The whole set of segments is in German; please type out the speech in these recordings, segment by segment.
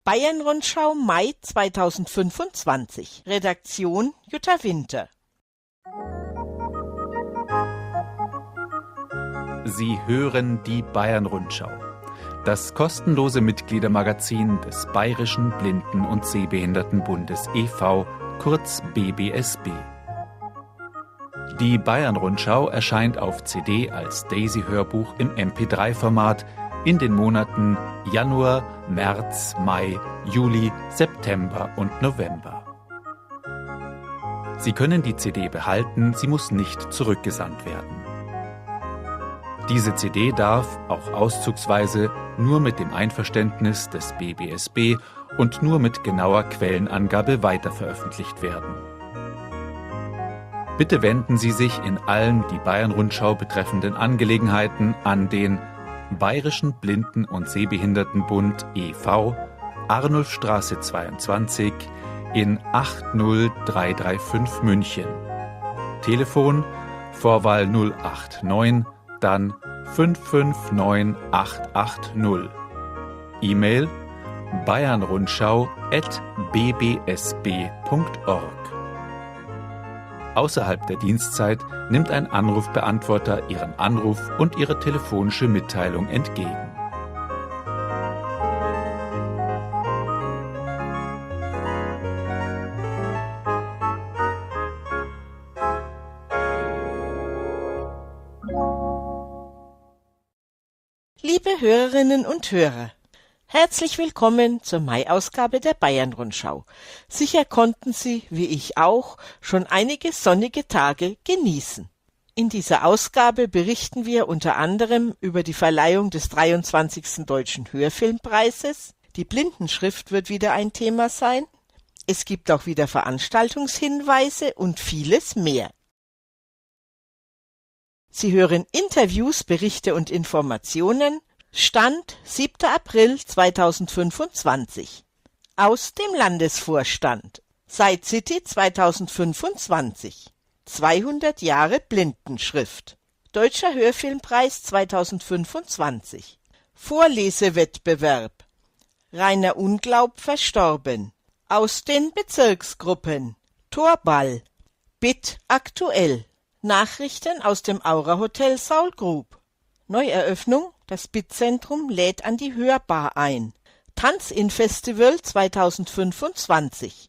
Bayern-Rundschau Mai 2025. Redaktion Jutta Winter. Sie hören die Bayern-Rundschau, das kostenlose Mitgliedermagazin des Bayerischen Blinden- und Sehbehindertenbundes e.V., kurz BBSB. Die Bayern-Rundschau erscheint auf CD als Daisy-Hörbuch im MP3-Format in den Monaten Januar, März, Mai, Juli, September und November. Sie können die CD behalten, sie muss nicht zurückgesandt werden. Diese CD darf, auch auszugsweise, nur mit dem Einverständnis des BBSB und nur mit genauer Quellenangabe weiterveröffentlicht werden. Bitte wenden Sie sich in allen die Bayern-Rundschau betreffenden Angelegenheiten an den Bayerischen Blinden- und Sehbehindertenbund e.V., Arnulfstraße 22 in 80335 München. Telefon Vorwahl 089, dann 559880. E-Mail bayernrundschau@bbsb.org. Außerhalb der Dienstzeit nimmt ein Anrufbeantworter Ihren Anruf und Ihre telefonische Mitteilung entgegen. Liebe Hörerinnen und Hörer, herzlich willkommen zur Mai-Ausgabe der Bayern-Rundschau. Sicher konnten Sie, wie ich auch, schon einige sonnige Tage genießen. In dieser Ausgabe berichten wir unter anderem über die Verleihung des 23. Deutschen Hörfilmpreises. Die Blindenschrift wird wieder ein Thema sein. Es gibt auch wieder Veranstaltungshinweise und vieles mehr. Sie hören Interviews, Berichte und Informationen. Stand 7. April 2025. Aus dem Landesvorstand. Side City 2025. 200 Jahre Blindenschrift. Deutscher Hörfilmpreis 2025. Vorlesewettbewerb. Rainer Unglaub verstorben. Aus den Bezirksgruppen. Torball. BIT aktuell. Nachrichten aus dem Aura-Hotel Saul Grub. Neueröffnung, das BIT-Zentrum lädt an die Hörbar ein. Tanz-in-Festival 2025.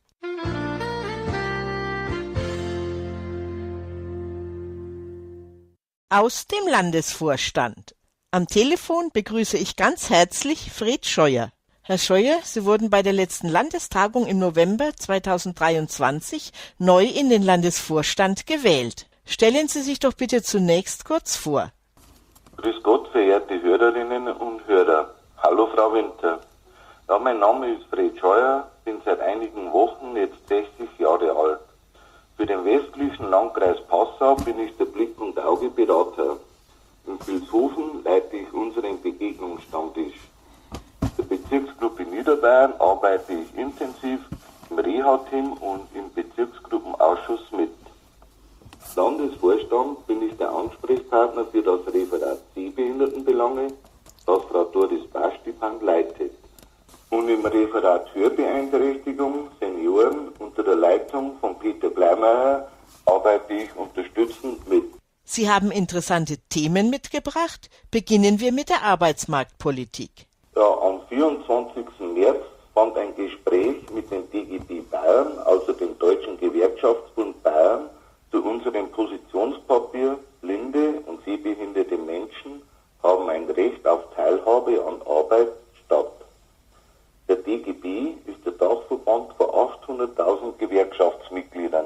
Aus dem Landesvorstand. Am Telefon begrüße ich ganz herzlich Fred Scheuer. Herr Scheuer, Sie wurden bei der letzten Landestagung im November 2023 neu in den Landesvorstand gewählt. Stellen Sie sich doch bitte zunächst kurz vor. Grüß Gott, verehrte Hörerinnen und Hörer. Hallo Frau Winter. Ja, mein Name ist Fred Scheuer, bin seit einigen Wochen jetzt 60 Jahre alt. Für den westlichen Landkreis Passau bin ich der Blick- und Augeberater. In Vilshofen leite ich unseren Begegnungsstammtisch. In der Bezirksgruppe Niederbayern arbeite ich intensiv im Reha-Team und im Bezirksgruppenausschuss mit. Landesvorstand bin ich der Ansprechpartner für das Referat Sehbehindertenbelange, das Frau Doris Bastipan leitet. Und im Referat Hörbeeinträchtigung Senioren unter der Leitung von Peter Bleimeyer arbeite ich unterstützend mit. Sie haben interessante Themen mitgebracht. Beginnen wir mit der Arbeitsmarktpolitik. Ja, am 24. März fand ein Gespräch mit dem DGB Bayern, also dem Deutschen Gewerkschaftsbund Bayern, zu unserem Positionspapier Blinde und sehbehinderte Menschen haben ein Recht auf Teilhabe an Arbeit statt. Der DGB ist der Dachverband von 800.000 Gewerkschaftsmitgliedern.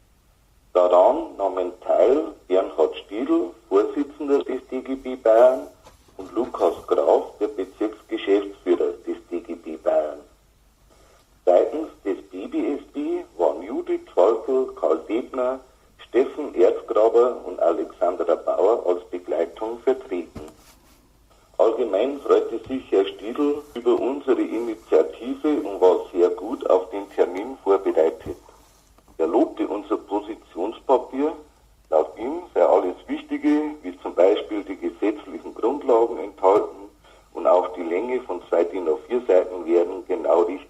Daran nahmen teil Bernhard Stiedl, Vorsitzender des DGB Bayern, und Lukas Graf, der Bezirksgeschäftsführer des DGB Bayern. Seitens des BBSB waren Judith Falkel, Karl Debner, Steffen Erzgraber und Alexandra Bauer als Begleitung vertreten. Allgemein freute sich Herr Stiedl über unsere Initiative und war sehr gut auf den Termin vorbereitet. Er lobte unser Positionspapier. Laut ihm sei alles Wichtige, wie zum Beispiel die gesetzlichen Grundlagen enthalten und auch die Länge von 2 DIN A4 Seiten wären genau richtig.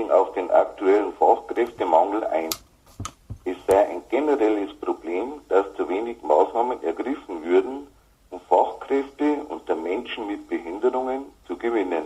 gehen auf den aktuellen Fachkräftemangel ein. Es sei ein generelles Problem, dass zu wenig Maßnahmen ergriffen würden, um Fachkräfte unter Menschen mit Behinderungen zu gewinnen.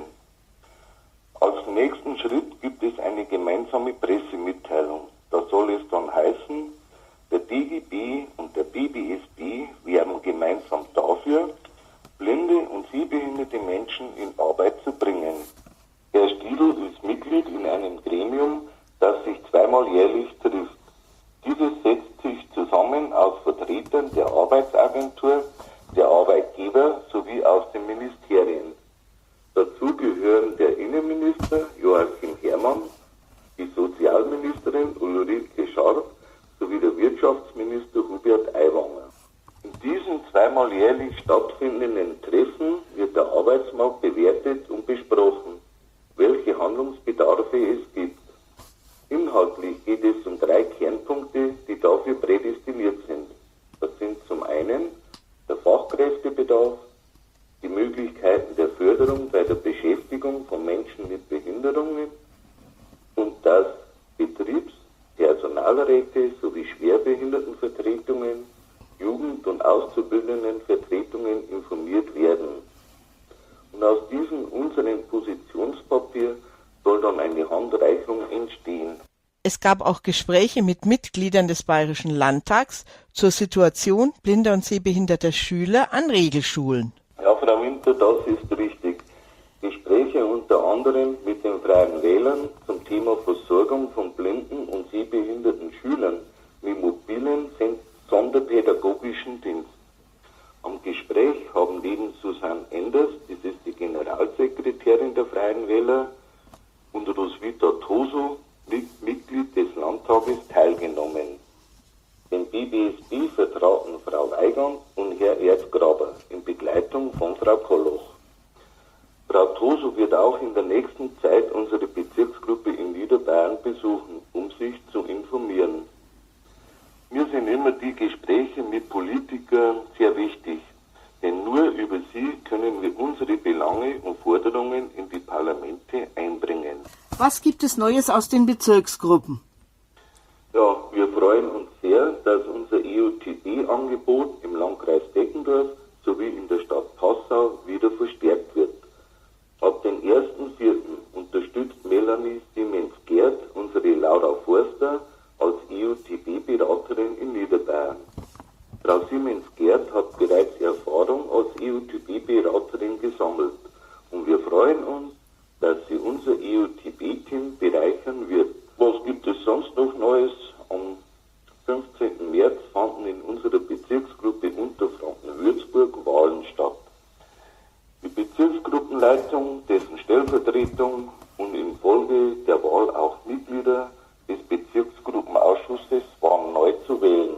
Als nächsten Schritt gibt es eine gemeinsame Pressemitteilung. Da soll es dann heißen, der DGB und der BBSB werben gemeinsam dafür, blinde und sehbehinderte Menschen in Arbeit zu bringen. Herr Stiedl ist Mitglied in einem Gremium, das sich zweimal jährlich trifft. Dieses setzt sich zusammen aus Vertretern der Arbeitsagentur, der Arbeitgeber sowie aus den Ministerien. Dazu gehören der Innenminister Joachim Herrmann, die Sozialministerin Ulrike Scharf sowie der Wirtschaftsminister Hubert Aiwanger. In diesen zweimal jährlich stattfindenden Treffen wird der Arbeitsmarkt bewertet und besprochen, welche Handlungsbedarfe es gibt. Inhaltlich geht es um 3 Kernpunkte, die dafür prädestiniert sind. Das sind zum einen der Fachkräftebedarf, die Möglichkeiten der Förderung bei der Beschäftigung von Menschen mit Behinderungen und dass Betriebs-, Personalräte sowie Schwerbehindertenvertretungen, Jugend- und Auszubildendenvertretungen informiert werden. Und aus diesem unseren Positionspapier soll dann eine Handreichung entstehen. Es gab auch Gespräche mit Mitgliedern des Bayerischen Landtags zur Situation blinder und sehbehinderter Schüler an Regelschulen. Ja, Frau Winter, das ist richtig. Gespräche unter anderem mit den Freien Wählern zum Thema Versorgung von blinden und sehbehinderten Schülern mit mobilen sonderpädagogischen Dienst. Am Gespräch haben neben Susanne Enders, das ist die Generalsekretärin der Freien Wähler, und Roswitha Toso, Mitglied des Landtages, teilgenommen. Den BBSB vertraten Frau Weigand und Herr Erzgraber in Begleitung von Frau Koloch. Frau Toso wird auch in der nächsten Zeit unsere Bezirksgruppe in Niederbayern besuchen, um sich zu informieren. Mir sind immer die Gespräche mit Politikern sehr wichtig, denn nur über sie können wir unsere Belange und Forderungen in die Parlamente einbringen. Was gibt es Neues aus den Bezirksgruppen? Ja, wir freuen uns sehr, dass unser EUTB-Angebot im Landkreis Deckendorf sowie in der Stadt Passau wieder verstärkt wird. Ab dem 1.4. unterstützt Melanie Siemens-Gerd unsere Laura Forster als EUTB-Beraterin in Niederbayern. Frau Siemens-Gerd hat bereits Erfahrung als EUTB-Beraterin gesammelt und wir freuen uns, dass sie unser EUTB-Team bereichern wird. Was gibt es sonst noch Neues? Am 15. März fanden in unserer Bezirksgruppe Unterfranken-Würzburg Wahlen statt. Die Bezirksgruppenleitung, dessen Stellvertretung und in Folge der Wahl auch Mitglieder des Bezirksgruppenausschusses waren neu zu wählen.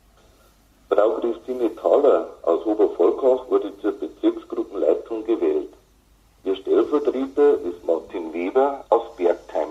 Frau Christine Thaler aus Obervolkach wurde zur Bezirksgruppenleitung gewählt. Ihr Stellvertreter ist Martin Weber aus Bergheim.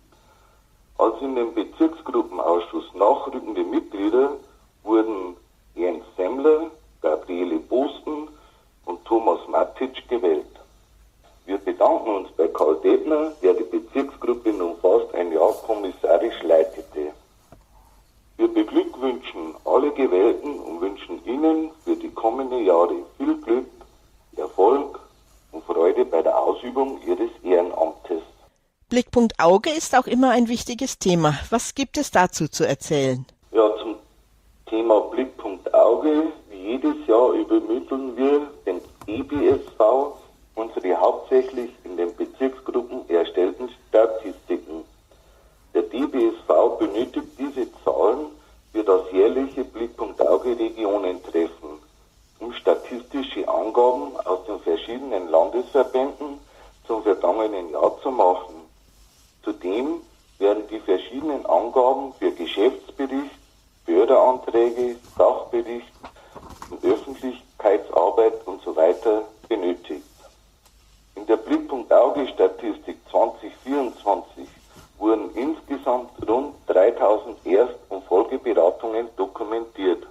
Als in den Bezirksgruppenausschuss nachrückende Mitglieder wurden Jens Semmler, Gabriele Bosten und Thomas Matic gewählt. Wir bedanken uns bei Karl Debner, der die Bezirksgruppe nun fast ein Jahr kommissarisch leitete. Wir beglückwünschen alle Gewählten und wünschen Ihnen für die kommenden Jahre viel Glück, Erfolg und Freude bei der Ausübung Ihres Ehrenamtes. Blickpunkt Auge ist auch immer ein wichtiges Thema. Was gibt es dazu zu erzählen? Ja, zum Thema Blickpunkt Auge. Wie jedes Jahr übermitteln wir dem EBSV unsere hauptsächlich in den Bezirksgruppen erstellten Statistiken. Der DBSV benötigt diese Zahlen für das jährliche Blickpunkt Auge Regionentreffen, um statistische Angaben aus den verschiedenen Landesverbänden zum vergangenen Jahr zu machen. Zudem werden die verschiedenen Angaben für Geschäftsbericht, Förderanträge, Sachbericht und Öffentlichkeitsarbeit und so weiter benötigt. In der Blickpunkt Auge Statistik 2024 wurden insgesamt rund 3000 Erst- und Folgeberatungen dokumentiert.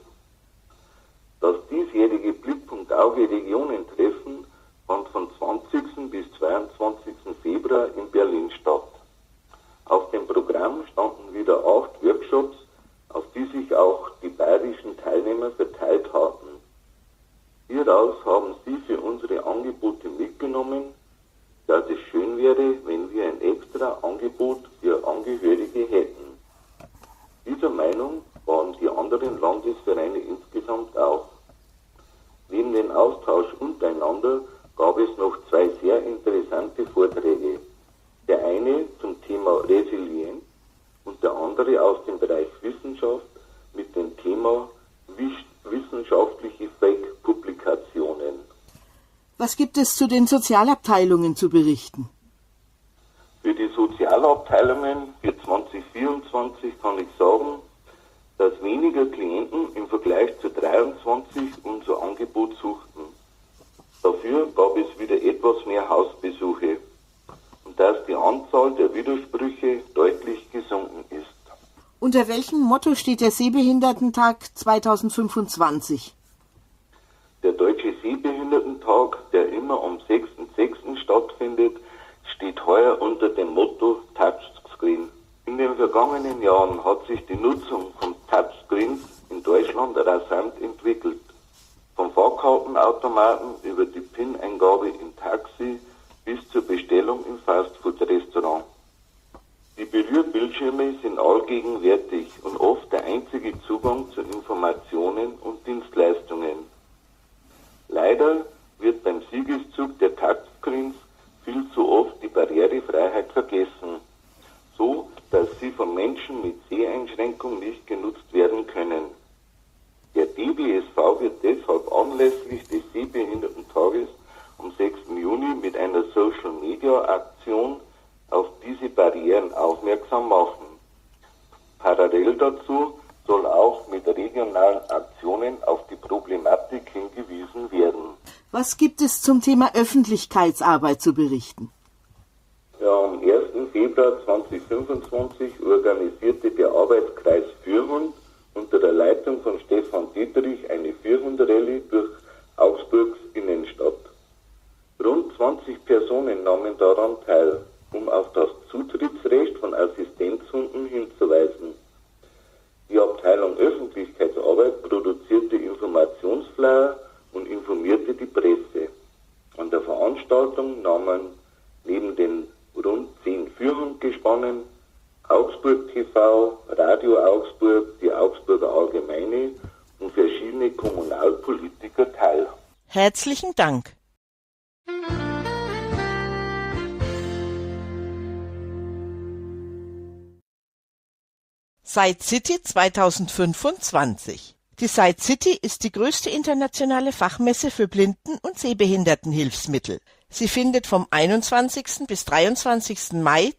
Das diesjährige Blickpunkt Auge Regionentreffen fand von 20. bis 22. Februar in Berlin statt. wäre, wenn wir ein extra Angebot für Angehörige hätten. Dieser Meinung waren die anderen Landesvereine insgesamt auch. Neben dem Austausch untereinander gab es noch zwei sehr interessante Vorträge. Der eine zum Thema Resilienz und der andere aus dem Bereich Wissenschaft mit dem Thema wissenschaftliche Fake-Publikationen. Was gibt es zu den Sozialabteilungen zu berichten? Für die Sozialabteilungen für 2024 kann ich sagen, dass weniger Klienten im Vergleich zu 23 unser Angebot suchten. Dafür gab es wieder etwas mehr Hausbesuche und dass die Anzahl der Widersprüche deutlich gesunken ist. Unter welchem Motto steht der Sehbehindertentag 2025? Der Deutsche Sehbehindertentag, der immer am 6.6. stattfindet, steht heuer unter dem Motto Touchscreen. In den vergangenen Jahren hat sich die Nutzung von Touchscreens in Deutschland rasant entwickelt. Vom Fahrkartenautomaten über die PIN-Eingabe im Taxi bis zur Bestellung im Fastfood-Restaurant. Die Berührbildschirme sind allgegenwärtig und oft der einzige Zugang zu Informationen und Dienstleistungen. Leider wird beim Siegeszug der Touchscreens viel zu oft die Barrierefreiheit vergessen, so dass sie von Menschen mit Seheinschränkung nicht genutzt werden können. Der DBSV wird deshalb anlässlich des Sehbehindertentages am 6. Juni mit einer Social-Media-Aktion auf diese Barrieren aufmerksam machen. Parallel dazu soll auch mit regionalen Aktionen auf die Problematik hingewiesen werden. Was gibt es zum Thema Öffentlichkeitsarbeit zu berichten? Ja, am 1. Februar 2025 organisierte der Arbeitskreis Fürhund unter der Leitung von Stefan Dietrich eine Fürhund-Rallye durch Augsburgs Innenstadt. Rund 20 Personen nahmen daran teil, um auf das Zutrittsrecht von Assistenzhunden hinzuweisen. Die Abteilung Öffentlichkeitsarbeit produzierte Informationsflyer und informierte die Presse. An der Veranstaltung nahmen neben den rund 10 Fürhundgespannen Augsburg TV, Radio Augsburg, die Augsburger Allgemeine und verschiedene Kommunalpolitiker teil. Herzlichen Dank. Sight City 2025. Die Sight City ist die größte internationale Fachmesse für Blinden- und Sehbehindertenhilfsmittel. Sie findet vom 21. bis 23. Mai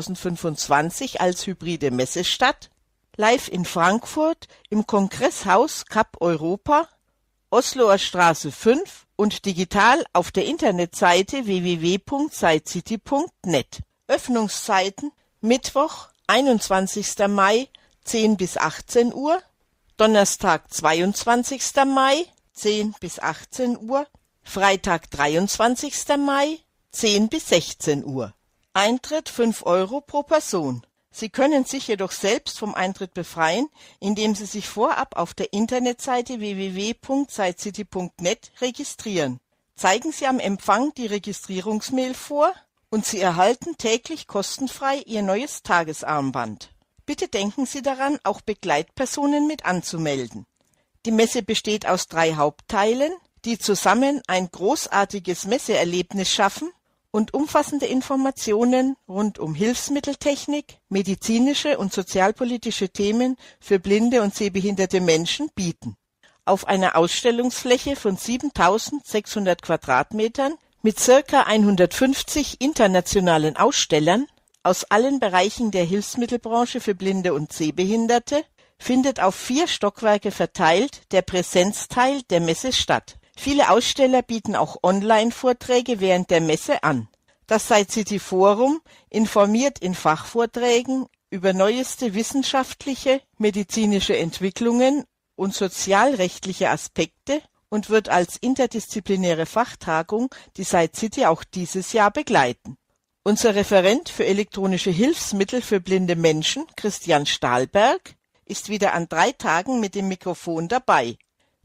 2025 als hybride Messe statt, live in Frankfurt im Kongresshaus Cap Europa, Osloer Straße 5 und digital auf der Internetseite www.sightcity.net. Öffnungszeiten Mittwoch, 21. Mai, 10 bis 18 Uhr, Donnerstag, 22. Mai, 10 bis 18 Uhr, Freitag, 23. Mai, 10 bis 16 Uhr. Eintritt 5 € pro Person. Sie können sich jedoch selbst vom Eintritt befreien, indem Sie sich vorab auf der Internetseite www.sightcity.net registrieren. Zeigen Sie am Empfang die Registrierungsmail vor und Sie erhalten täglich kostenfrei Ihr neues Tagesarmband. Bitte denken Sie daran, auch Begleitpersonen mit anzumelden. Die Messe besteht aus 3 Hauptteilen, die zusammen ein großartiges Messeerlebnis schaffen und umfassende Informationen rund um Hilfsmitteltechnik, medizinische und sozialpolitische Themen für blinde und sehbehinderte Menschen bieten. Auf einer Ausstellungsfläche von 7.600 Quadratmetern mit ca. 150 internationalen Ausstellern aus allen Bereichen der Hilfsmittelbranche für Blinde und Sehbehinderte findet auf 4 Stockwerke verteilt der Präsenzteil der Messe statt. Viele Aussteller bieten auch Online-Vorträge während der Messe an. Das Sight City Forum informiert in Fachvorträgen über neueste wissenschaftliche, medizinische Entwicklungen und sozialrechtliche Aspekte und wird als interdisziplinäre Fachtagung die Sight City auch dieses Jahr begleiten. Unser Referent für elektronische Hilfsmittel für blinde Menschen, Christian Stahlberg, ist wieder an 3 Tagen mit dem Mikrofon dabei.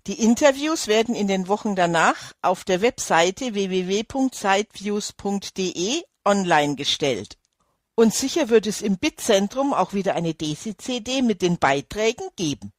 Die Interviews werden in den Wochen danach auf der Webseite www.sideviews.de online gestellt. Und sicher wird es im BIT-Zentrum auch wieder eine DESI-CD mit den Beiträgen geben.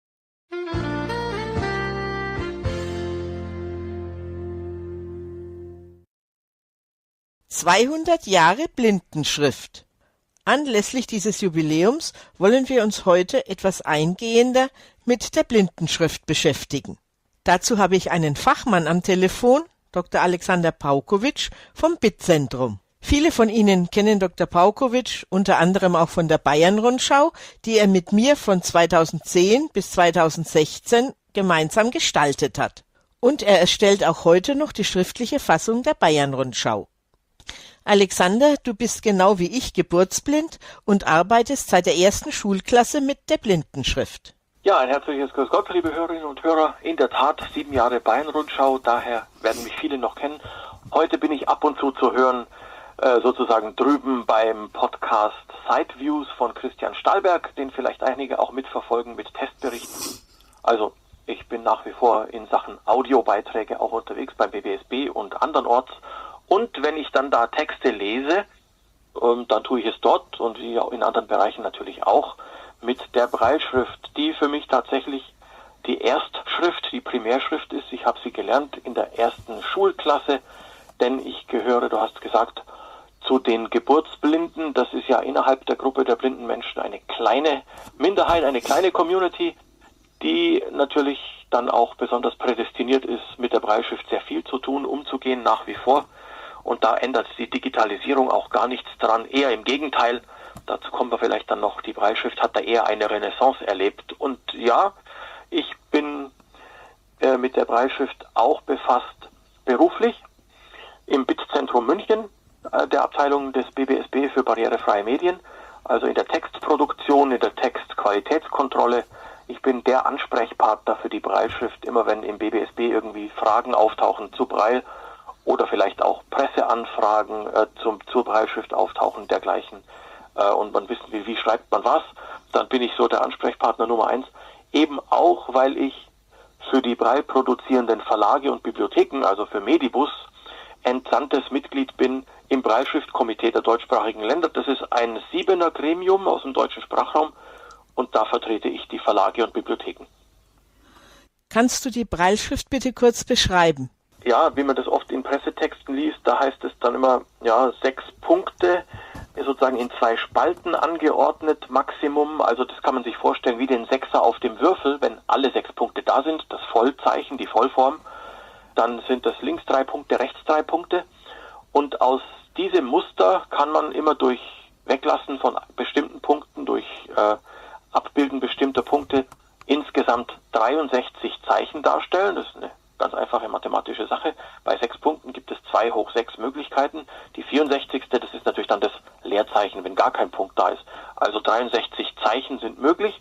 »200 Jahre Blindenschrift«. Anlässlich dieses Jubiläums wollen wir uns heute etwas eingehender mit der Blindenschrift beschäftigen. Dazu habe ich einen Fachmann am Telefon, Dr. Alexander Paukowitsch vom BIT-Zentrum. Viele von Ihnen kennen Dr. Paukowitsch unter anderem auch von der Bayern-Rundschau, die er mit mir von 2010 bis 2016 gemeinsam gestaltet hat. Und er erstellt auch heute noch die schriftliche Fassung der Bayern-Rundschau. Alexander, du bist genau wie ich geburtsblind und arbeitest seit der ersten Schulklasse mit der Blindenschrift. Ja, ein herzliches Grüß Gott, liebe Hörerinnen und Hörer. In der Tat 7 Jahre Bayern-Rundschau, daher werden mich viele noch kennen. Heute bin ich ab und zu hören, sozusagen drüben beim Podcast Sideviews von Christian Stahlberg, den vielleicht einige auch mitverfolgen mit Testberichten. Also ich bin nach wie vor in Sachen Audiobeiträge auch unterwegs beim BBSB und andernorts. Und wenn ich dann da Texte lese, dann tue ich es dort und wie in anderen Bereichen natürlich auch mit der Brailleschrift, die für mich tatsächlich die Erstschrift, die Primärschrift ist. Ich habe sie gelernt in der ersten Schulklasse, denn ich gehöre, du hast gesagt, zu den Geburtsblinden. Das ist ja innerhalb der Gruppe der blinden Menschen eine kleine Minderheit, eine kleine Community, die natürlich dann auch besonders prädestiniert ist, mit der Brailleschrift sehr viel zu tun, umzugehen nach wie vor. Und da ändert die Digitalisierung auch gar nichts dran, eher im Gegenteil. Dazu kommen wir vielleicht dann noch, die Brailleschrift hat da eher eine Renaissance erlebt. Und ja, ich bin mit der Brailleschrift auch befasst beruflich im BIT-Zentrum München, der Abteilung des BBSB für barrierefreie Medien, also in der Textproduktion, in der Textqualitätskontrolle. Ich bin der Ansprechpartner für die Brailleschrift, immer wenn im BBSB irgendwie Fragen auftauchen zu Braille oder vielleicht auch Presseanfragen zur Brailleschrift auftauchen, dergleichen. Und man wissen will, wie schreibt man was, dann bin ich so der Ansprechpartner Nummer 1. Eben auch, weil ich für die Braille produzierenden Verlage und Bibliotheken, also für Medibus, entsandtes Mitglied bin im Brailleschriftkomitee der deutschsprachigen Länder. Das ist ein 7er Gremium aus dem deutschen Sprachraum und da vertrete ich die Verlage und Bibliotheken. Kannst du die Brailleschrift bitte kurz beschreiben? Ja, wie man das oft in Pressetexten liest, da heißt es dann immer, 6 Punkte, sozusagen in 2 Spalten angeordnet, Maximum. Also das kann man sich vorstellen wie den Sechser auf dem Würfel, wenn alle 6 Punkte da sind, das Vollzeichen, die Vollform. Dann sind das links 3 Punkte, rechts 3 Punkte. Und aus diesem Muster kann man immer durch Weglassen von bestimmten Punkten, durch Abbilden bestimmter Punkte insgesamt 63 Zeichen darstellen. Das ist eine ganz einfache mathematische Sache. Bei 6 Punkten gibt es 2 hoch 6 Möglichkeiten. Die 64. das ist natürlich dann das Leerzeichen, wenn gar kein Punkt da ist. Also 63 Zeichen sind möglich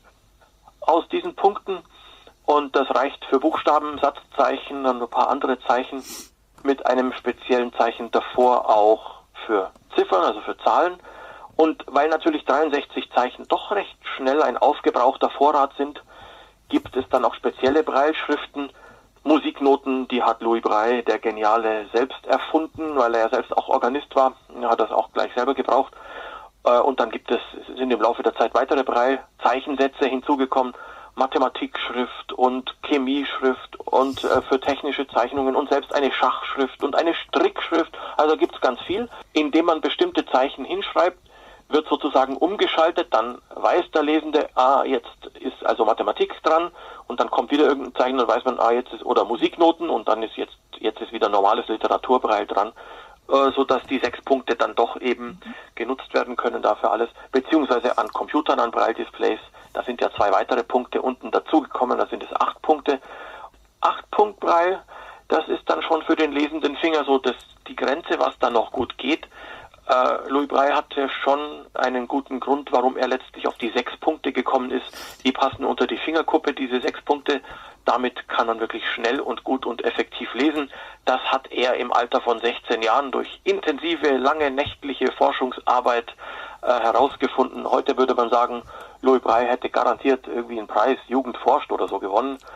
aus diesen Punkten. Und das reicht für Buchstaben, Satzzeichen und ein paar andere Zeichen mit einem speziellen Zeichen davor auch für Ziffern, also für Zahlen. Und weil natürlich 63 Zeichen doch recht schnell ein aufgebrauchter Vorrat sind, gibt es dann auch spezielle Brailleschriften. Musiknoten, die hat Louis Braille, der Geniale, selbst erfunden, weil er ja selbst auch Organist war. Er hat das auch gleich selber gebraucht. Und dann sind im Laufe der Zeit weitere Braille-Zeichensätze hinzugekommen. Mathematikschrift und Chemieschrift und für technische Zeichnungen und selbst eine Schachschrift und eine Strickschrift. Also gibt es ganz viel. Indem man bestimmte Zeichen hinschreibt, wird sozusagen umgeschaltet, dann weiß der Lesende, jetzt ist also Mathematik dran und dann kommt wieder irgendein Zeichen und weiß man, jetzt ist, oder Musiknoten und dann ist jetzt ist wieder normales Literaturbraille dran, sodass die 6 Punkte dann doch eben genutzt werden können dafür alles, beziehungsweise an Computern, an Braille-Displays, da sind ja 2 weitere Punkte unten dazugekommen, da sind es 8 Punkte. 8-Punkt-Braille, das ist dann schon für den lesenden Finger so die Grenze, was da noch gut geht. Louis Braille hatte schon einen guten Grund, warum er letztlich auf die 6 Punkte gekommen ist. Die passen unter die Fingerkuppe, diese 6 Punkte. Damit kann man wirklich schnell und gut und effektiv lesen. Das hat er im Alter von 16 Jahren durch intensive, lange nächtliche Forschungsarbeit herausgefunden. Heute würde man sagen, Louis Braille hätte garantiert irgendwie einen Preis Jugend forscht oder so gewonnen.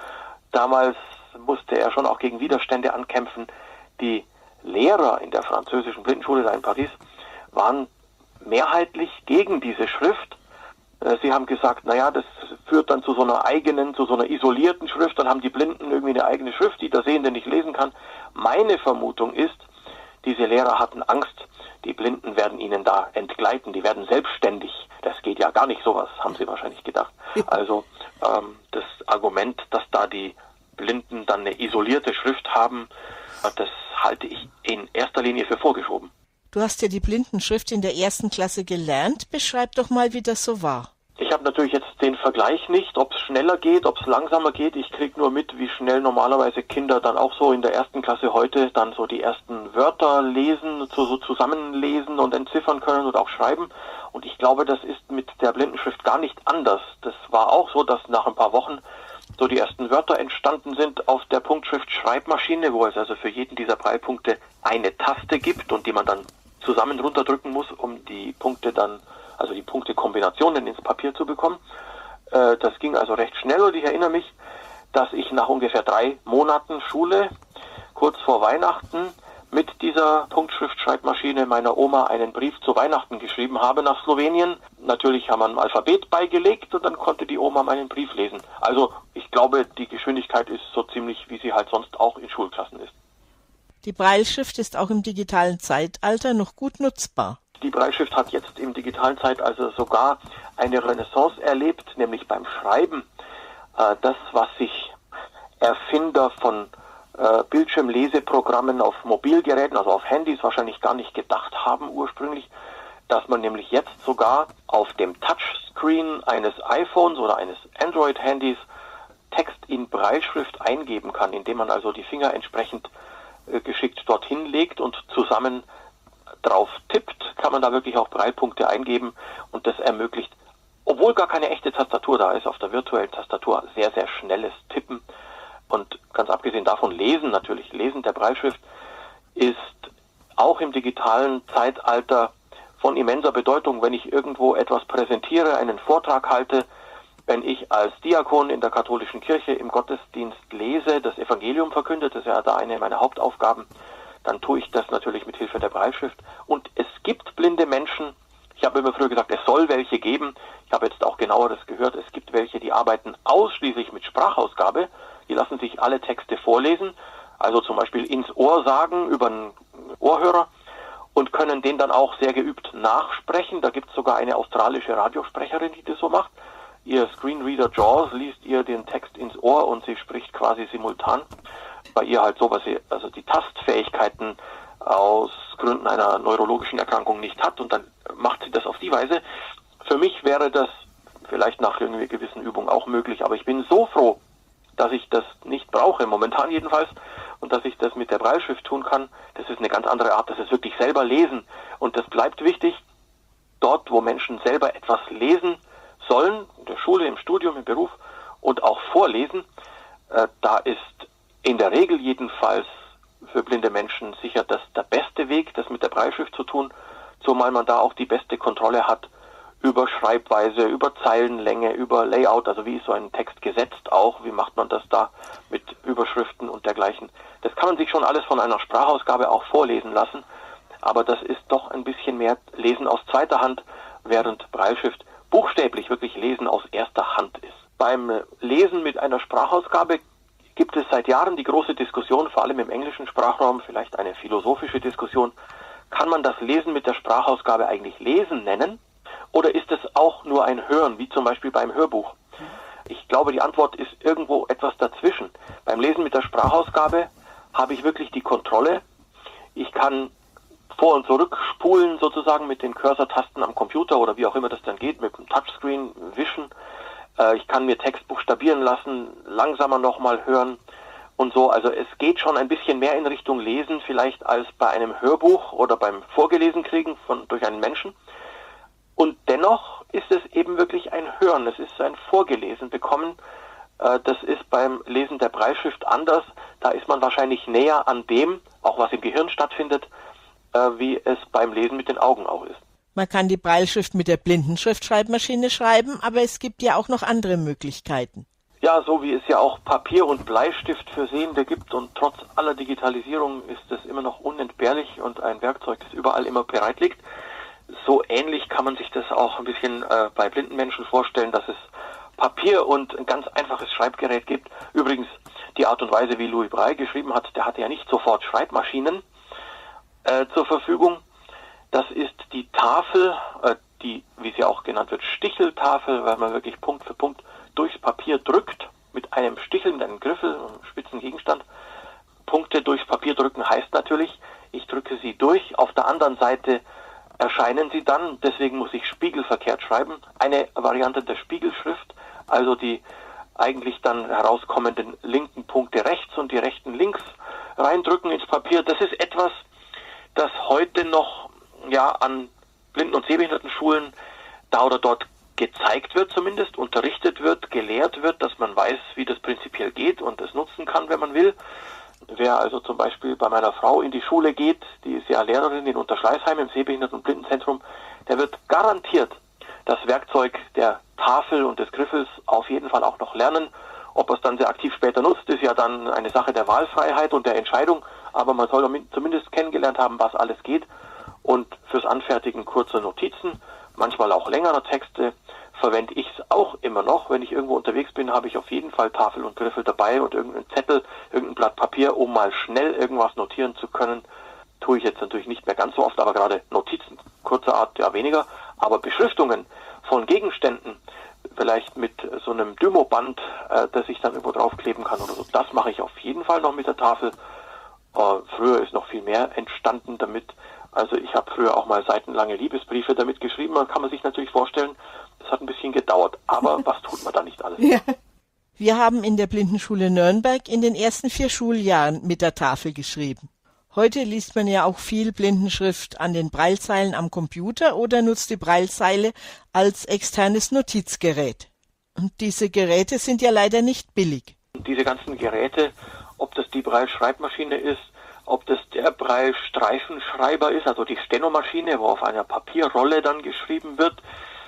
Damals musste er schon auch gegen Widerstände ankämpfen. Die Lehrer in der französischen Blindenschule da in Paris waren mehrheitlich gegen diese Schrift. Sie haben gesagt, naja, das führt dann zu so einer isolierten Schrift, dann haben die Blinden irgendwie eine eigene Schrift, die der Sehende nicht lesen kann. Meine Vermutung ist, diese Lehrer hatten Angst, die Blinden werden ihnen da entgleiten, die werden selbstständig. Das geht ja gar nicht, sowas haben sie wahrscheinlich gedacht. Also das Argument, dass da die Blinden dann eine isolierte Schrift haben, das halte ich in erster Linie für vorgeschoben. Du hast ja die Blindenschrift in der 1. Klasse gelernt. Beschreib doch mal, wie das so war. Ich habe natürlich jetzt den Vergleich nicht, ob es schneller geht, ob es langsamer geht. Ich kriege nur mit, wie schnell normalerweise Kinder dann auch so in der 1. Klasse heute dann so die ersten Wörter lesen, so zusammenlesen und entziffern können und auch schreiben. Und ich glaube, das ist mit der Blindenschrift gar nicht anders. Das war auch so, dass nach ein paar Wochen so die ersten Wörter entstanden sind auf der Punktschrift Schreibmaschine, wo es also für jeden dieser Breilpunkte eine Taste gibt und die man dann zusammen runterdrücken muss, um die Punkte dann, also die Punktekombinationen ins Papier zu bekommen. Das ging also recht schnell und ich erinnere mich, dass ich nach ungefähr 3 Monaten Schule, kurz vor Weihnachten, mit dieser Punktschrift-Schreibmaschine meiner Oma einen Brief zu Weihnachten geschrieben habe nach Slowenien. Natürlich haben wir ein Alphabet beigelegt und dann konnte die Oma meinen Brief lesen. Also ich glaube, die Geschwindigkeit ist so ziemlich, wie sie halt sonst auch in Schulklassen ist. Die Brailleschrift ist auch im digitalen Zeitalter noch gut nutzbar. Die Brailleschrift hat jetzt im digitalen Zeitalter sogar eine Renaissance erlebt, nämlich beim Schreiben. Das, was sich Erfinder von Bildschirmleseprogrammen auf Mobilgeräten, also auf Handys, wahrscheinlich gar nicht gedacht haben ursprünglich, dass man nämlich jetzt sogar auf dem Touchscreen eines iPhones oder eines Android-Handys Text in Brailleschrift eingeben kann, indem man also die Finger entsprechend geschickt dorthin legt und zusammen drauf tippt, kann man da wirklich auch Braillepunkte eingeben und das ermöglicht, obwohl gar keine echte Tastatur da ist, auf der virtuellen Tastatur sehr, sehr schnelles Tippen. Und ganz abgesehen davon Lesen natürlich. Lesen der Brailleschrift ist auch im digitalen Zeitalter von immenser Bedeutung, wenn ich irgendwo etwas präsentiere, einen Vortrag halte, wenn ich als Diakon in der katholischen Kirche im Gottesdienst lese, das Evangelium verkündet, das ist ja da eine meiner Hauptaufgaben, dann tue ich das natürlich mit Hilfe der Brailleschrift. Und es gibt blinde Menschen, ich habe immer früher gesagt, es soll welche geben, ich habe jetzt auch genaueres gehört, es gibt welche, die arbeiten ausschließlich mit Sprachausgabe, die lassen sich alle Texte vorlesen, also zum Beispiel ins Ohr sagen über einen Ohrhörer und können den dann auch sehr geübt nachsprechen. Da gibt es sogar eine australische Radiosprecherin, die das so macht. Ihr Screenreader JAWS liest ihr den Text ins Ohr und sie spricht quasi simultan. Bei ihr halt so, was sie, also die Tastfähigkeiten aus Gründen einer neurologischen Erkrankung nicht hat und dann macht sie das auf die Weise. Für mich wäre das vielleicht nach irgendwie gewissen Übungen auch möglich, aber ich bin so froh, dass ich das nicht brauche, momentan jedenfalls, und dass ich das mit der Brailleschrift tun kann. Das ist eine ganz andere Art, das ist wirklich selber lesen. Und das bleibt wichtig, dort, wo Menschen selber etwas lesen sollen, in der Schule, im Studium, im Beruf und auch vorlesen, da ist in der Regel jedenfalls für blinde Menschen sicher das der beste Weg, das mit der Brailleschrift zu tun, zumal man da auch die beste Kontrolle hat über Schreibweise, über Zeilenlänge, über Layout, also wie ist so ein Text gesetzt auch, wie macht man das da mit Überschriften und dergleichen. Das kann man sich schon alles von einer Sprachausgabe auch vorlesen lassen, aber das ist doch ein bisschen mehr Lesen aus zweiter Hand, während Brailleschrift buchstäblich wirklich Lesen aus erster Hand ist. Beim Lesen mit einer Sprachausgabe gibt es seit Jahren die große Diskussion, vor allem im englischen Sprachraum, vielleicht eine philosophische Diskussion, kann man das Lesen mit der Sprachausgabe eigentlich Lesen nennen? Oder ist es auch nur ein Hören, wie zum Beispiel beim Hörbuch? Ich glaube, die Antwort ist irgendwo etwas dazwischen. Beim Lesen mit der Sprachausgabe habe ich wirklich die Kontrolle. Ich kann vor- und zurückspulen sozusagen mit den Cursor-Tasten am Computer oder wie auch immer das dann geht, mit dem Touchscreen wischen. Ich kann mir Text buchstabieren lassen, langsamer nochmal hören und so. Also es geht schon ein bisschen mehr in Richtung Lesen vielleicht als bei einem Hörbuch oder beim Vorgelesen kriegen durch einen Menschen. Und dennoch ist es eben wirklich ein Hören, es ist ein Vorgelesen bekommen. Das ist beim Lesen der Brailleschrift anders. Da ist man wahrscheinlich näher an dem, auch was im Gehirn stattfindet, wie es beim Lesen mit den Augen auch ist. Man kann die Brailleschrift mit der Blindenschriftschreibmaschine schreiben, aber es gibt ja auch noch andere Möglichkeiten. Ja, so wie es ja auch Papier und Bleistift für Sehende gibt und trotz aller Digitalisierung ist es immer noch unentbehrlich und ein Werkzeug, das überall immer bereit liegt. So ähnlich kann man sich das auch ein bisschen bei blinden Menschen vorstellen, dass es Papier und ein ganz einfaches Schreibgerät gibt. Übrigens, die Art und Weise, wie Louis Braille geschrieben hat, der hatte ja nicht sofort Schreibmaschinen zur Verfügung. Das ist die Tafel, die, wie sie auch genannt wird, Sticheltafel, weil man wirklich Punkt für Punkt durchs Papier drückt, mit einem Stichel, mit einem Griffel, einem spitzen Gegenstand. Punkte durchs Papier drücken heißt natürlich, ich drücke sie durch, auf der anderen Seite erscheinen sie dann, deswegen muss ich spiegelverkehrt schreiben, eine Variante der Spiegelschrift, also die eigentlich dann herauskommenden linken Punkte rechts und die rechten links reindrücken ins Papier. Das ist etwas, das heute noch an Blinden- und Sehbehindertenschulen da oder dort gezeigt wird zumindest, unterrichtet wird, gelehrt wird, dass man weiß, wie das prinzipiell geht und es nutzen kann, wenn man will. Wer also zum Beispiel bei meiner Frau in die Schule geht, die ist ja Lehrerin in Unterschleißheim im Sehbehinderten- und Blindenzentrum, der wird garantiert das Werkzeug der Tafel und des Griffels auf jeden Fall auch noch lernen. Ob er es dann sehr aktiv später nutzt, ist ja dann eine Sache der Wahlfreiheit und der Entscheidung, aber man soll zumindest kennengelernt haben, was alles geht. Und fürs Anfertigen kurzer Notizen, manchmal auch längerer Texte, verwende ich es auch immer noch. Wenn ich irgendwo unterwegs bin, habe ich auf jeden Fall Tafel und Griffel dabei und irgendeinen Zettel, irgendein Blatt Papier, um mal schnell irgendwas notieren zu können. Tue ich jetzt natürlich nicht mehr ganz so oft, aber gerade Notizen kurzer Art ja weniger. Aber Beschriftungen von Gegenständen, vielleicht mit so einem Dymoband, das ich dann irgendwo draufkleben kann oder so, das mache ich auf jeden Fall noch mit der Tafel. Früher ist noch viel mehr entstanden damit. Also ich habe früher auch mal seitenlange Liebesbriefe damit geschrieben. Man kann sich natürlich vorstellen, das hat ein bisschen gedauert. Aber was tut man da nicht alles? Ja. Wir haben in der Blindenschule Nürnberg in den ersten 4 Schuljahren mit der Tafel geschrieben. Heute liest man ja auch viel Blindenschrift an den Braillezeilen am Computer oder nutzt die Braillezeile als externes Notizgerät. Und diese Geräte sind ja leider nicht billig. Diese ganzen Geräte, ob das die Braille-Schreibmaschine ist, ob das der Braille-Streifenschreiber ist, also die Stenomaschine, wo auf einer Papierrolle dann geschrieben wird,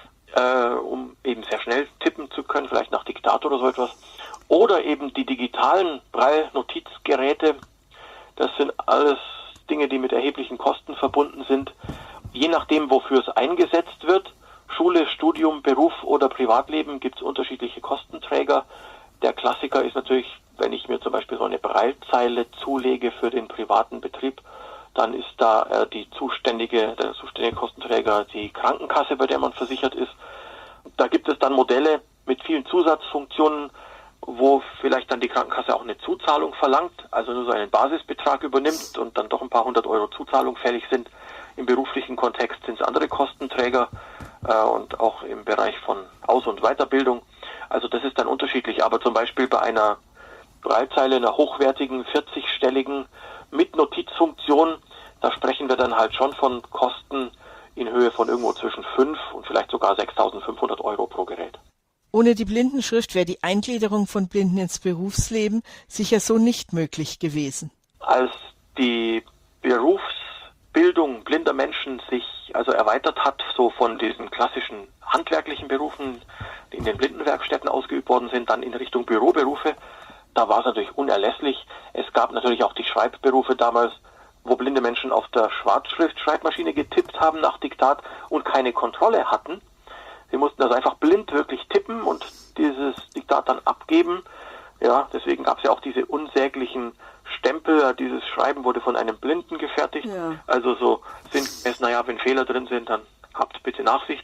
um eben sehr schnell tippen zu können, vielleicht nach Diktat oder so etwas. Oder eben die digitalen Braille-Notizgeräte. Das sind alles Dinge, die mit erheblichen Kosten verbunden sind. Je nachdem, wofür es eingesetzt wird, Schule, Studium, Beruf oder Privatleben, gibt es unterschiedliche Kostenträger. Der Klassiker ist natürlich, wenn ich mir zum Beispiel so eine Braillezeile zulege für den privaten Betrieb, dann ist da der zuständige Kostenträger die Krankenkasse, bei der man versichert ist. Da gibt es dann Modelle mit vielen Zusatzfunktionen, wo vielleicht dann die Krankenkasse auch eine Zuzahlung verlangt, also nur so einen Basisbetrag übernimmt und dann doch ein paar 100 Euro Zuzahlung fällig sind. Im beruflichen Kontext sind es andere Kostenträger und auch im Bereich von Aus- und Weiterbildung. Also das ist dann unterschiedlich, aber zum Beispiel bei einer Braillezeile, einer hochwertigen, 40-stelligen mit Notizfunktion, da sprechen wir dann halt schon von Kosten in Höhe von irgendwo zwischen 5 und vielleicht sogar 6.500 Euro pro Gerät. Ohne die Blindenschrift wäre die Eingliederung von Blinden ins Berufsleben sicher so nicht möglich gewesen. Als die Berufsbildung blinder Menschen sich also erweitert hat, so von diesen klassischen handwerklichen Berufen, die in den Blindenwerkstätten ausgeübt worden sind, dann in Richtung Büroberufe, da war es natürlich unerlässlich. Es gab natürlich auch die Schreibberufe damals, wo blinde Menschen auf der Schwarzschrift-Schreibmaschine getippt haben nach Diktat und keine Kontrolle hatten. Sie mussten also einfach blind wirklich tippen und dieses Diktat dann abgeben. Ja, deswegen gab es ja auch diese unsäglichen Stempel. Dieses Schreiben wurde von einem Blinden gefertigt. Ja. Also so sinngemäß, wenn Fehler drin sind, dann habt bitte Nachsicht.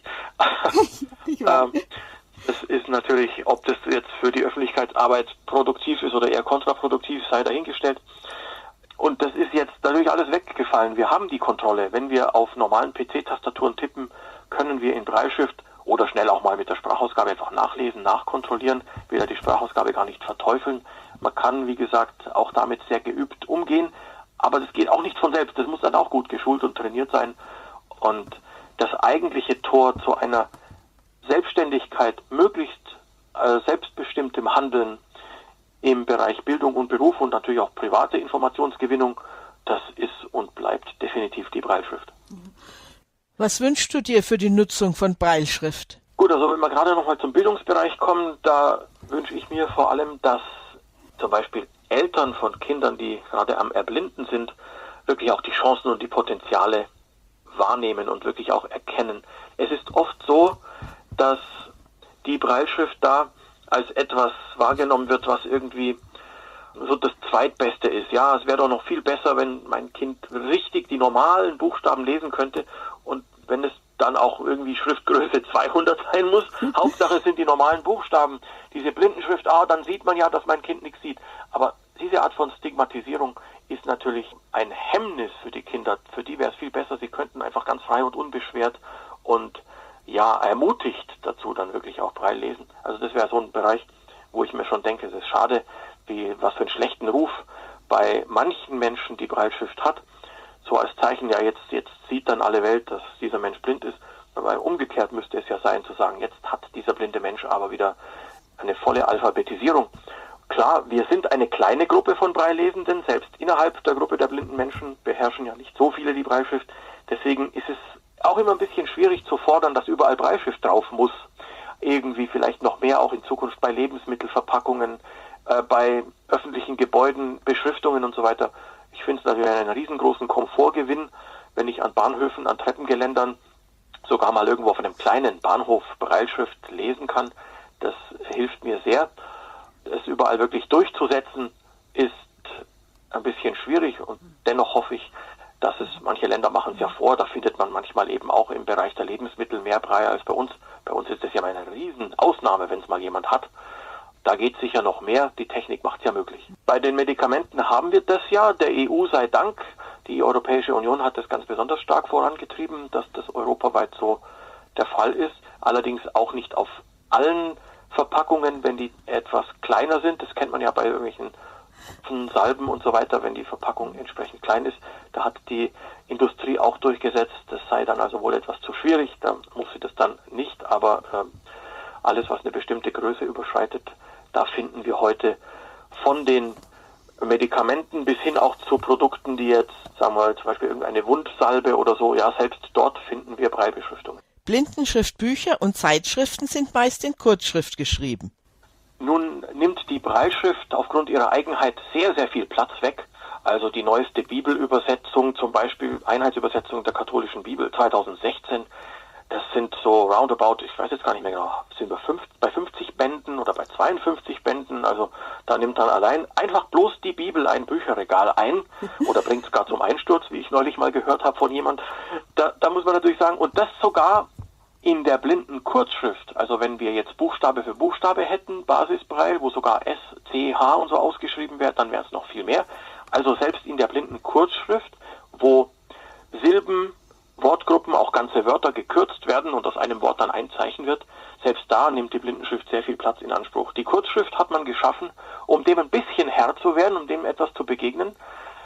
Das ist natürlich, ob das jetzt für die Öffentlichkeitsarbeit produktiv ist oder eher kontraproduktiv, sei dahingestellt. Und das ist jetzt natürlich alles weggefallen. Wir haben die Kontrolle. Wenn wir auf normalen PC-Tastaturen tippen, können wir in Brailleschrift oder schnell auch mal mit der Sprachausgabe einfach nachlesen, nachkontrollieren, will ja die Sprachausgabe gar nicht verteufeln. Man kann, wie gesagt, auch damit sehr geübt umgehen, aber das geht auch nicht von selbst. Das muss dann auch gut geschult und trainiert sein. Und das eigentliche Tor zu einer Selbstständigkeit, möglichst selbstbestimmtem Handeln im Bereich Bildung und Beruf und natürlich auch private Informationsgewinnung, das ist und bleibt definitiv die Brailleschrift. Was wünschst du dir für die Nutzung von Brailleschrift? Gut, also wenn wir gerade nochmal zum Bildungsbereich kommen, da wünsche ich mir vor allem, dass zum Beispiel Eltern von Kindern, die gerade am Erblinden sind, wirklich auch die Chancen und die Potenziale wahrnehmen und wirklich auch erkennen. Es ist oft so, dass die Brailleschrift da als etwas wahrgenommen wird, was irgendwie so das Zweitbeste ist. Ja, es wäre doch noch viel besser, wenn mein Kind richtig die normalen Buchstaben lesen könnte und wenn es dann auch irgendwie Schriftgröße 200 sein muss. Hauptsache es sind die normalen Buchstaben. Diese Blindenschrift, dann sieht man ja, dass mein Kind nichts sieht. Aber diese Art von Stigmatisierung ist natürlich ein Hemmnis für die Kinder. Für die wäre es viel besser, sie könnten einfach ganz frei und unbeschwert und ermutigt dazu dann wirklich auch Braille lesen. Also das wäre so ein Bereich, wo ich mir schon denke, es ist schade, was für einen schlechten Ruf bei manchen Menschen die Brailleschrift hat. So als Zeichen, jetzt sieht dann alle Welt, dass dieser Mensch blind ist. Aber umgekehrt müsste es ja sein, zu sagen, jetzt hat dieser blinde Mensch aber wieder eine volle Alphabetisierung. Klar, wir sind eine kleine Gruppe von Braillelesenden, selbst innerhalb der Gruppe der blinden Menschen beherrschen ja nicht so viele die Brailleschrift. Deswegen ist es auch immer ein bisschen schwierig zu fordern, dass überall Brailleschrift drauf muss. Irgendwie vielleicht noch mehr auch in Zukunft bei Lebensmittelverpackungen, bei öffentlichen Gebäuden, Beschriftungen und so weiter. Ich finde es natürlich einen riesengroßen Komfortgewinn, wenn ich an Bahnhöfen, an Treppengeländern sogar mal irgendwo auf einem kleinen Bahnhof Brailleschrift lesen kann. Das hilft mir sehr. Es überall wirklich durchzusetzen, ist ein bisschen schwierig und dennoch hoffe ich, dass manche Länder machen es ja vor, da findet man manchmal eben auch im Bereich der Lebensmittel mehr Braille als bei uns. Bei uns ist das ja mal eine Riesenausnahme, wenn es mal jemand hat. Da geht sicher noch mehr, die Technik macht es ja möglich. Bei den Medikamenten haben wir das ja, der EU sei Dank. Die Europäische Union hat das ganz besonders stark vorangetrieben, dass das europaweit so der Fall ist. Allerdings auch nicht auf allen Verpackungen, wenn die etwas kleiner sind. Das kennt man ja bei irgendwelchen Salben und so weiter, wenn die Verpackung entsprechend klein ist. Da hat die Industrie auch durchgesetzt, das sei dann also wohl etwas zu schwierig. Da muss sie das dann nicht, aber alles, was eine bestimmte Größe überschreitet, da finden wir heute von den Medikamenten bis hin auch zu Produkten, die jetzt, sagen wir mal, zum Beispiel irgendeine Wundsalbe oder so, selbst dort finden wir Braillebeschriftungen. Blindenschriftbücher und Zeitschriften sind meist in Kurzschrift geschrieben. Nun nimmt die Brailleschrift aufgrund ihrer Eigenheit sehr, sehr viel Platz weg. Also die neueste Bibelübersetzung, zum Beispiel Einheitsübersetzung der katholischen Bibel 2016, das sind so roundabout, ich weiß jetzt gar nicht mehr genau, sind wir bei 50 Bänden oder bei 52 Bänden, also da nimmt dann allein einfach bloß die Bibel ein Bücherregal ein oder bringt es gar zum Einsturz, wie ich neulich mal gehört habe von jemand. Da muss man natürlich sagen, und das sogar in der blinden Kurzschrift, also wenn wir jetzt Buchstabe für Buchstabe hätten, Basisbraille, wo sogar S, C, H und so ausgeschrieben wird, dann wäre es noch viel mehr. Also selbst in der blinden Kurzschrift, wo Silben, Wortgruppen, auch ganze Wörter gekürzt werden und aus einem Wort dann ein Zeichen wird, selbst da nimmt die Blindenschrift sehr viel Platz in Anspruch. Die Kurzschrift hat man geschaffen, um dem ein bisschen Herr zu werden, um dem etwas zu begegnen.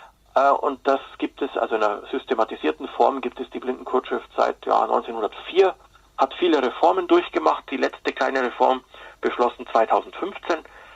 Und das gibt es, also in einer systematisierten Form gibt es die Blindenkurzschrift seit 1904, hat viele Reformen durchgemacht, die letzte kleine Reform beschlossen 2015.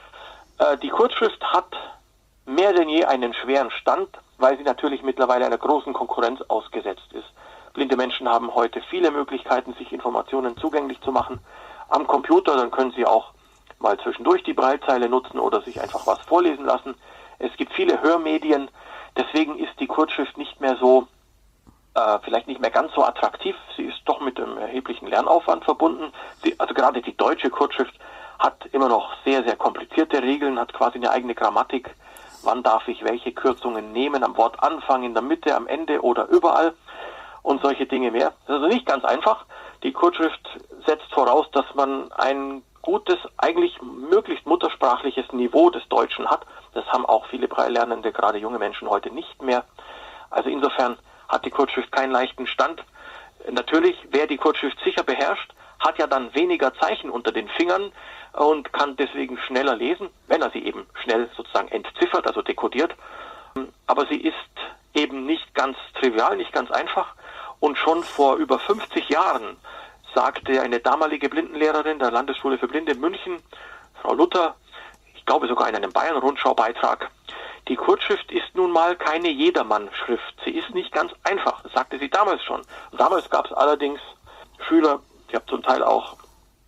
Die Kurzschrift hat mehr denn je einen schweren Stand, weil sie natürlich mittlerweile einer großen Konkurrenz ausgesetzt ist. Blinde Menschen haben heute viele Möglichkeiten, sich Informationen zugänglich zu machen. Am Computer, dann können sie auch mal zwischendurch die Braillezeile nutzen oder sich einfach was vorlesen lassen. Es gibt viele Hörmedien, deswegen ist die Kurzschrift nicht mehr so, vielleicht nicht mehr ganz so attraktiv. Sie ist doch mit einem erheblichen Lernaufwand verbunden. Also gerade die deutsche Kurzschrift hat immer noch sehr, sehr komplizierte Regeln, hat quasi eine eigene Grammatik. Wann darf ich welche Kürzungen nehmen, am Wortanfang, in der Mitte, am Ende oder überall und solche Dinge mehr. Das ist also nicht ganz einfach. Die Kurzschrift setzt voraus, dass man ein gutes, eigentlich möglichst muttersprachliches Niveau des Deutschen hat. Das haben auch viele Braille-Lernende, gerade junge Menschen, heute nicht mehr. Also insofern hat die Kurzschrift keinen leichten Stand. Natürlich, wer die Kurzschrift sicher beherrscht, hat ja dann weniger Zeichen unter den Fingern und kann deswegen schneller lesen, wenn er sie eben schnell sozusagen entziffert, also dekodiert. Aber sie ist eben nicht ganz trivial, nicht ganz einfach. Und schon vor über 50 Jahren sagte eine damalige Blindenlehrerin der Landesschule für Blinde in München, Frau Luther, ich glaube sogar in einem Bayern-Rundschau-Beitrag, die Kurzschrift ist nun mal keine Jedermann-Schrift. Sie ist nicht ganz einfach, das sagte sie damals schon. Und damals gab es allerdings Schüler, ich habe zum Teil auch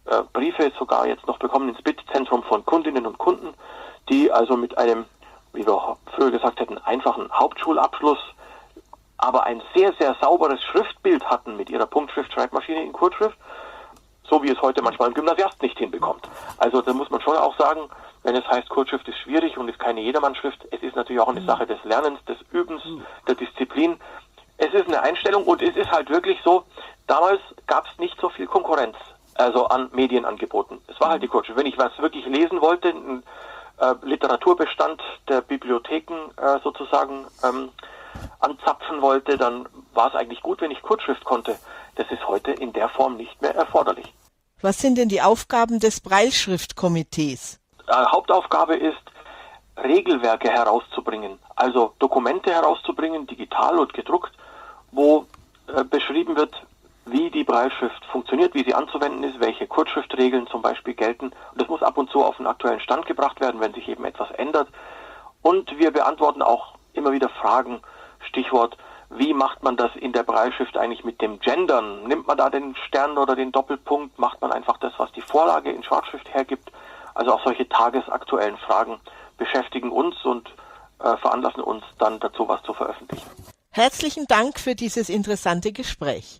Briefe sogar jetzt noch bekommen ins BIT-Zentrum von Kundinnen und Kunden, die also mit einem, wie wir früher gesagt hätten, einfachen Hauptschulabschluss, aber ein sehr, sehr sauberes Schriftbild hatten mit ihrer Punktschrift-Schreibmaschine in Kurzschrift, so wie es heute manchmal ein Gymnasiast nicht hinbekommt. Also da muss man schon auch sagen, wenn es heißt, Kurzschrift ist schwierig und ist keine Jedermannsschrift, es ist natürlich auch eine Sache des Lernens, des Übens, der Disziplin. Es ist eine Einstellung und es ist halt wirklich so, damals gab es nicht so viel Konkurrenz, also an Medienangeboten. Es war halt die Kurzschrift. Wenn ich was wirklich lesen wollte, einen Literaturbestand der Bibliotheken sozusagen anzapfen wollte, dann war es eigentlich gut, wenn ich Kurzschrift konnte. Das ist heute in der Form nicht mehr erforderlich. Was sind denn die Aufgaben des Brailleschriftkomitees? Hauptaufgabe ist, Regelwerke herauszubringen, also Dokumente herauszubringen, digital und gedruckt, wo beschrieben wird, wie die Brailleschrift funktioniert, wie sie anzuwenden ist, welche Kurzschriftregeln zum Beispiel gelten. Und das muss ab und zu auf den aktuellen Stand gebracht werden, wenn sich eben etwas ändert. Und wir beantworten auch immer wieder Fragen, Stichwort, wie macht man das in der Brailleschrift eigentlich mit dem Gendern? Nimmt man da den Stern oder den Doppelpunkt? Macht man einfach das, was die Vorlage in Schwarzschrift hergibt? Also auch solche tagesaktuellen Fragen beschäftigen uns und veranlassen uns dann dazu, was zu veröffentlichen. Herzlichen Dank für dieses interessante Gespräch.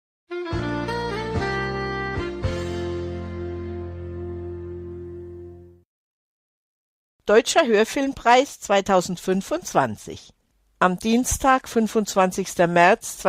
Deutscher Hörfilmpreis 2025. Am Dienstag, 25. März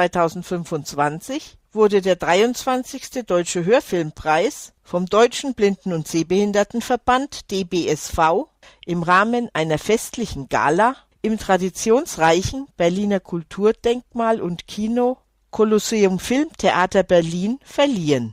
2025, wurde der 23. Deutsche Hörfilmpreis vom Deutschen Blinden- und Sehbehindertenverband DBSV im Rahmen einer festlichen Gala im traditionsreichen Berliner Kulturdenkmal und Kino Kolosseum Filmtheater Berlin verliehen.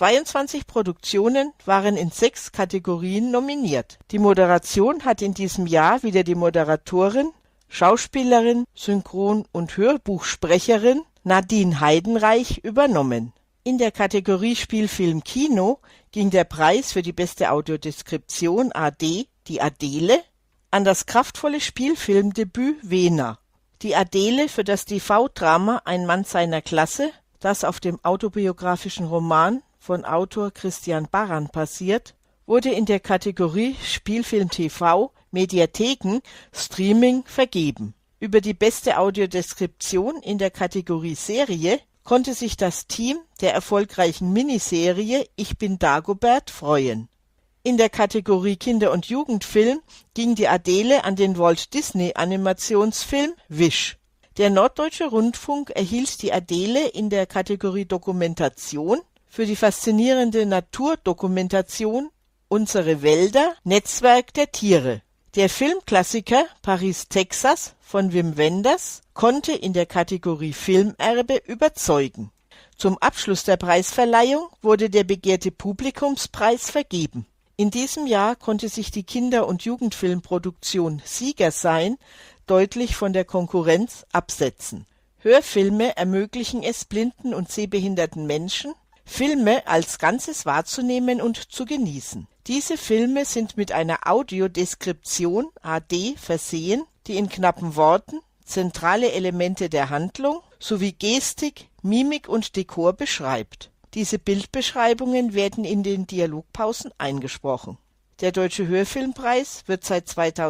22 Produktionen waren in 6 Kategorien nominiert. Die Moderation hat in diesem Jahr wieder die Moderatorin, Schauspielerin, Synchron- und Hörbuchsprecherin Nadine Heidenreich übernommen. In der Kategorie Spielfilm Kino ging der Preis für die beste Audiodeskription AD, die Adele, an das kraftvolle Spielfilmdebüt Wena. Die Adele für das TV-Drama Ein Mann seiner Klasse, das auf dem autobiografischen Roman von Autor Christian Barran basiert, wurde in der Kategorie Spielfilm TV Mediatheken Streaming vergeben. Über die beste Audiodeskription in der Kategorie Serie konnte sich das Team der erfolgreichen Miniserie Ich bin Dagobert freuen. In der Kategorie Kinder- und Jugendfilm ging die Adele an den Walt-Disney-Animationsfilm Wish. Der Norddeutsche Rundfunk erhielt die Adele in der Kategorie Dokumentation für die faszinierende Naturdokumentation Unsere Wälder – Netzwerk der Tiere. Der Filmklassiker Paris, Texas von Wim Wenders konnte in der Kategorie Filmerbe überzeugen. Zum Abschluss der Preisverleihung wurde der begehrte Publikumspreis vergeben. In diesem Jahr konnte sich die Kinder- und Jugendfilmproduktion Sieger sein deutlich von der Konkurrenz absetzen. Hörfilme ermöglichen es blinden und sehbehinderten Menschen, Filme als Ganzes wahrzunehmen und zu genießen. Diese Filme sind mit einer Audiodeskription AD versehen, die in knappen Worten zentrale Elemente der Handlung sowie Gestik, Mimik und Dekor beschreibt. Diese Bildbeschreibungen werden in den Dialogpausen eingesprochen. Der Deutsche Hörfilmpreis wird seit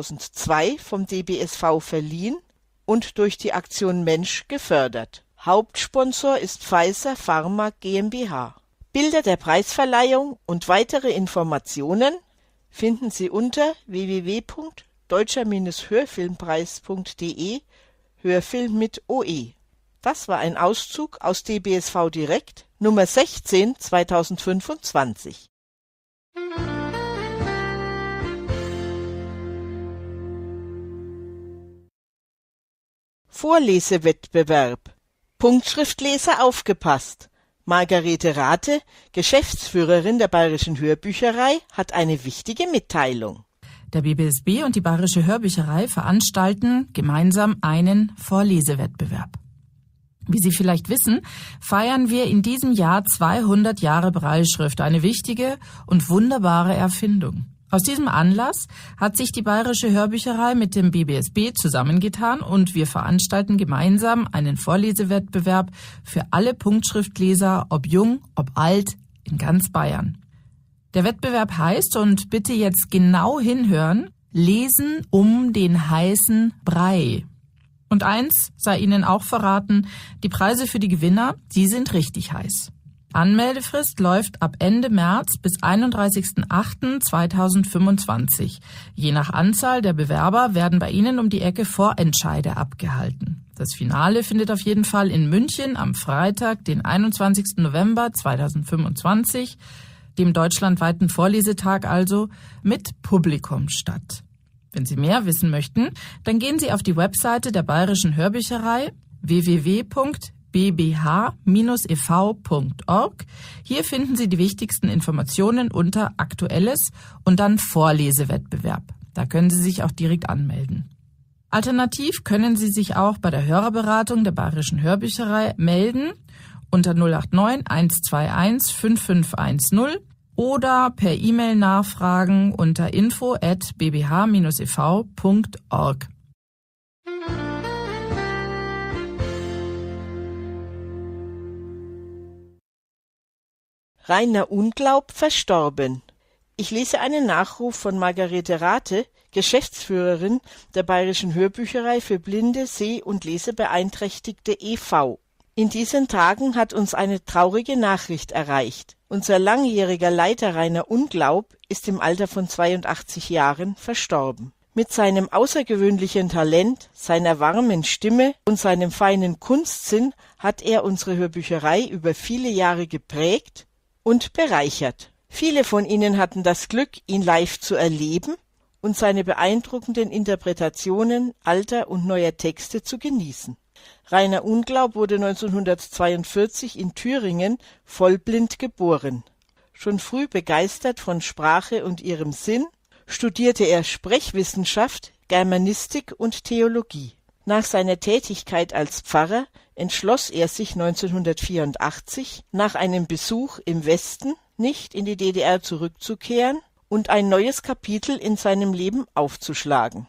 2002 vom DBSV verliehen und durch die Aktion Mensch gefördert. Hauptsponsor ist Pfizer Pharma GmbH. Bilder der Preisverleihung und weitere Informationen finden Sie unter www.deutscher-hörfilmpreis.de Hörfilm mit OE. Das war ein Auszug aus DBSV Direkt Nummer 16 2025. Vorlesewettbewerb. Punktschriftleser aufgepasst! Margarete Rathe, Geschäftsführerin der Bayerischen Hörbücherei, hat eine wichtige Mitteilung. Der BBSB und die Bayerische Hörbücherei veranstalten gemeinsam einen Vorlesewettbewerb. Wie Sie vielleicht wissen, feiern wir in diesem Jahr 200 Jahre Brailleschrift, eine wichtige und wunderbare Erfindung. Aus diesem Anlass hat sich die Bayerische Hörbücherei mit dem BBSB zusammengetan und wir veranstalten gemeinsam einen Vorlesewettbewerb für alle Punktschriftleser, ob jung, ob alt, in ganz Bayern. Der Wettbewerb heißt, und bitte jetzt genau hinhören, Lesen um den heißen Brei. Und eins sei Ihnen auch verraten, die Preise für die Gewinner, die sind richtig heiß. Anmeldefrist läuft ab Ende März bis 31.08.2025. Je nach Anzahl der Bewerber werden bei Ihnen um die Ecke Vorentscheide abgehalten. Das Finale findet auf jeden Fall in München am Freitag, den 21. November 2025, dem deutschlandweiten Vorlesetag also, mit Publikum statt. Wenn Sie mehr wissen möchten, dann gehen Sie auf die Webseite der Bayerischen Hörbücherei www.bbh-ev.org. Hier finden Sie die wichtigsten Informationen unter Aktuelles und dann Vorlesewettbewerb. Da können Sie sich auch direkt anmelden. Alternativ können Sie sich auch bei der Hörerberatung der Bayerischen Hörbücherei melden unter 089 121 5510 oder per E-Mail nachfragen unter info@bbh-ev.org. Rainer Unglaub verstorben. Ich lese einen Nachruf von Margarete Rathe, Geschäftsführerin der Bayerischen Hörbücherei für blinde, seh- und lesebeeinträchtigte e.V. In diesen Tagen hat uns eine traurige Nachricht erreicht. Unser langjähriger Leiter Rainer Unglaub ist im Alter von 82 Jahren verstorben. Mit seinem außergewöhnlichen Talent, seiner warmen Stimme und seinem feinen Kunstsinn hat er unsere Hörbücherei über viele Jahre geprägt und bereichert. Viele von Ihnen hatten das Glück, ihn live zu erleben und seine beeindruckenden Interpretationen alter und neuer Texte zu genießen. Rainer Unglaub wurde 1942 in Thüringen vollblind geboren. Schon früh begeistert von Sprache und ihrem Sinn, studierte er Sprechwissenschaft, Germanistik und Theologie. Nach seiner Tätigkeit als Pfarrer entschloss er sich 1984, nach einem Besuch im Westen nicht in die DDR zurückzukehren und ein neues Kapitel in seinem Leben aufzuschlagen.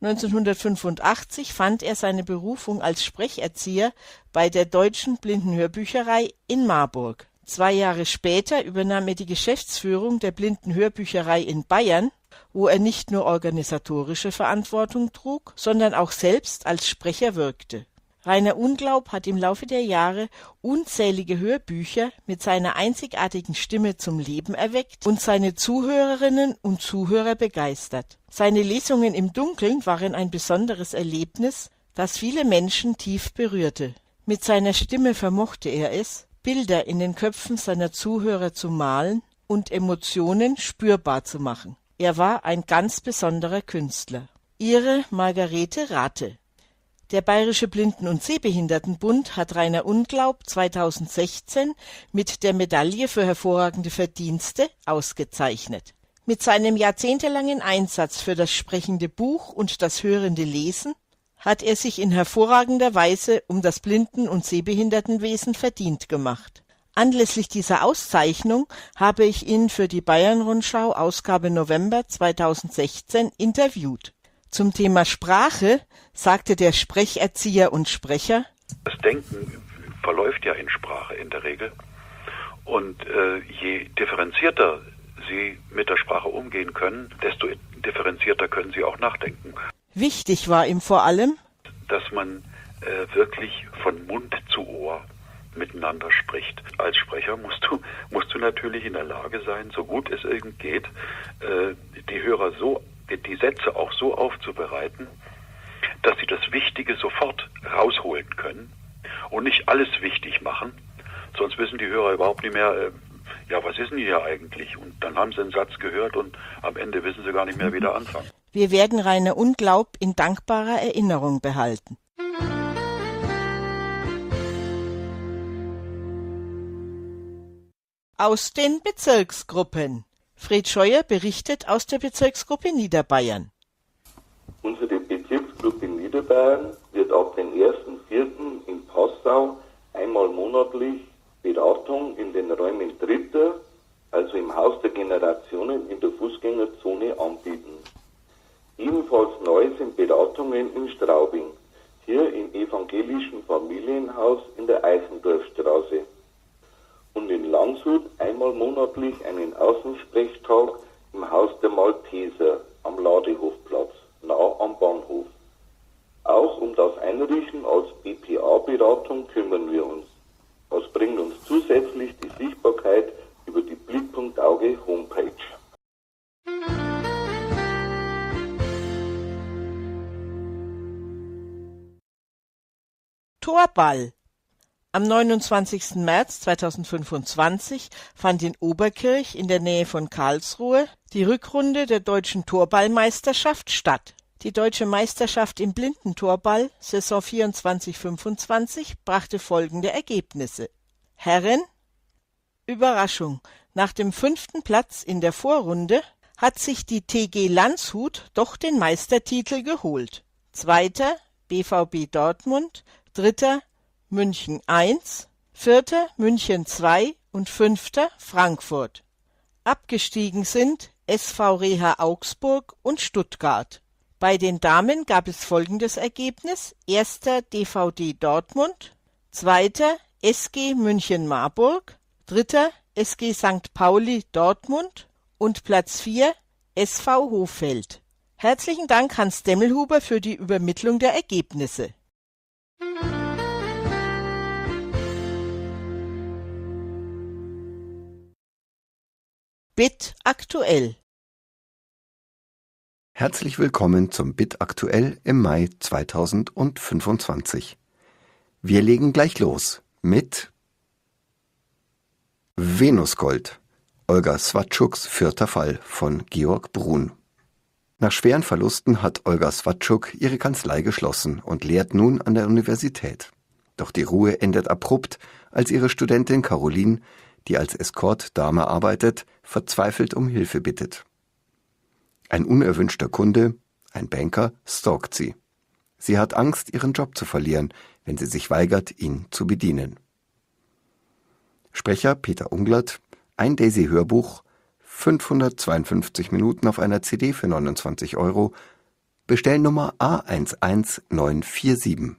1985 fand er seine Berufung als Sprecherzieher bei der Deutschen Blindenhörbücherei in Marburg. 2 Jahre später übernahm er die Geschäftsführung der Blindenhörbücherei in Bayern, wo er nicht nur organisatorische Verantwortung trug, sondern auch selbst als Sprecher wirkte. Rainer Unglaub hat im Laufe der Jahre unzählige Hörbücher mit seiner einzigartigen Stimme zum Leben erweckt und seine Zuhörerinnen und Zuhörer begeistert. Seine Lesungen im Dunkeln waren ein besonderes Erlebnis, das viele Menschen tief berührte. Mit seiner Stimme vermochte er es, Bilder in den Köpfen seiner Zuhörer zu malen und Emotionen spürbar zu machen. Er war ein ganz besonderer Künstler. Ihre Margarete Rathe. Der Bayerische Blinden- und Sehbehindertenbund hat Rainer Unglaub 2016 mit der Medaille für hervorragende Verdienste ausgezeichnet. Mit seinem jahrzehntelangen Einsatz für das sprechende Buch und das hörende Lesen hat er sich in hervorragender Weise um das Blinden- und Sehbehindertenwesen verdient gemacht. Anlässlich dieser Auszeichnung habe ich ihn für die Bayern-Rundschau Ausgabe November 2016 interviewt. Zum Thema Sprache sagte der Sprecherzieher und Sprecher: Das Denken verläuft ja in Sprache in der Regel. Und je differenzierter Sie mit der Sprache umgehen können, desto differenzierter können Sie auch nachdenken. Wichtig war ihm vor allem, dass man wirklich von Mund zu Ohr miteinander spricht. Als Sprecher musst du natürlich in der Lage sein, so gut es irgend geht, die Hörer die Sätze auch so aufzubereiten, dass sie das Wichtige sofort rausholen können und nicht alles wichtig machen. Sonst wissen die Hörer überhaupt nicht mehr, was ist denn hier eigentlich? Und dann haben sie einen Satz gehört und am Ende wissen sie gar nicht mehr, wie der anfangen. Wir werden Rainer Unglaub in dankbarer Erinnerung behalten. Aus den Bezirksgruppen. Fred Scheuer berichtet aus der Bezirksgruppe Niederbayern. Unsere Bezirksgruppe Niederbayern wird ab dem 1.4. in Passau einmal monatlich Beratung in den Räumen Dritter, also im Haus der Generationen in der Fußgängerzone, anbieten. Ebenfalls neu sind Beratungen in Straubing, hier im evangelischen Familienhaus in der Eichendorfstraße. und in Landshut einmal monatlich einen Außensprechtag im Haus der Malteser am Ladehofplatz, nah am Bahnhof. Auch um das Einrichten als BPA-Beratung kümmern wir uns. Das bringt uns zusätzlich die Sichtbarkeit über die Blickpunkt Auge Homepage. Torball. Am 29. März 2025 fand in Oberkirch in der Nähe von Karlsruhe die Rückrunde der deutschen Torballmeisterschaft statt. Die deutsche Meisterschaft im Blindentorball Saison 24/25 brachte folgende Ergebnisse. Herren: Überraschung, nach dem 5. Platz in der Vorrunde hat sich die TG Landshut doch den Meistertitel geholt. 2. BVB Dortmund, 3. München 1, 4. München 2 und 5. Frankfurt. Abgestiegen sind SV Reha Augsburg und Stuttgart. Bei den Damen gab es folgendes Ergebnis: 1. DVD Dortmund, 2. SG München Marburg, 3. SG St. Pauli Dortmund und Platz 4 SV Hoffeld. Herzlichen Dank Hans Demmelhuber für die Übermittlung der Ergebnisse. BIT aktuell. Herzlich willkommen zum BIT aktuell im Mai 2025. Wir legen gleich los mit Venusgold, Olga Swatschuks 4. Fall von Georg Brun. Nach schweren Verlusten hat Olga Swatschuk ihre Kanzlei geschlossen und lehrt nun an der Universität. Doch die Ruhe endet abrupt, als ihre Studentin Caroline, die als Escort-Dame arbeitet, verzweifelt um Hilfe bittet. Ein unerwünschter Kunde, ein Banker, stalkt sie. Sie hat Angst, ihren Job zu verlieren, wenn sie sich weigert, ihn zu bedienen. Sprecher Peter Unglert, ein Daisy-Hörbuch, 552 Minuten auf einer CD für 29 €, Bestellnummer A11947.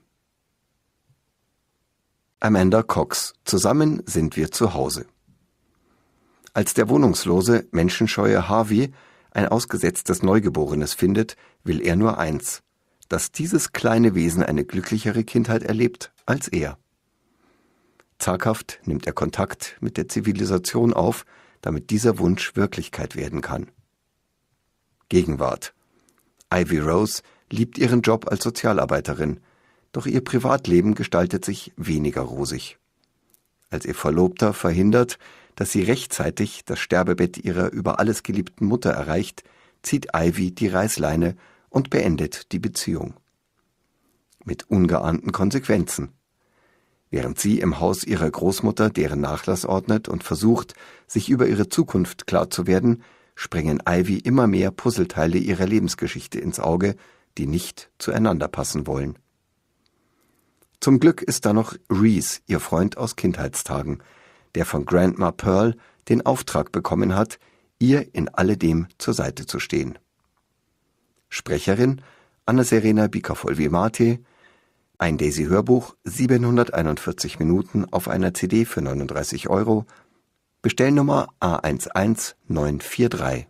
Amanda Cox, zusammen sind wir zu Hause. Als der wohnungslose, menschenscheue Harvey ein ausgesetztes Neugeborenes findet, will er nur eins: dass dieses kleine Wesen eine glücklichere Kindheit erlebt als er. Zaghaft nimmt er Kontakt mit der Zivilisation auf, damit dieser Wunsch Wirklichkeit werden kann. Gegenwart. Ivy Rose liebt ihren Job als Sozialarbeiterin, doch ihr Privatleben gestaltet sich weniger rosig. Als ihr Verlobter verhindert, dass sie rechtzeitig das Sterbebett ihrer über alles geliebten Mutter erreicht, zieht Ivy die Reißleine und beendet die Beziehung. Mit ungeahnten Konsequenzen. Während sie im Haus ihrer Großmutter deren Nachlass ordnet und versucht, sich über ihre Zukunft klar zu werden, springen Ivy immer mehr Puzzleteile ihrer Lebensgeschichte ins Auge, die nicht zueinander passen wollen. Zum Glück ist da noch Reese, ihr Freund aus Kindheitstagen, der von Grandma Pearl den Auftrag bekommen hat, ihr in alledem zur Seite zu stehen. Sprecherin Anna-Serena Bikafolvi-Mate, ein Daisy-Hörbuch, 741 Minuten auf einer CD für 39 €, Bestellnummer A11943.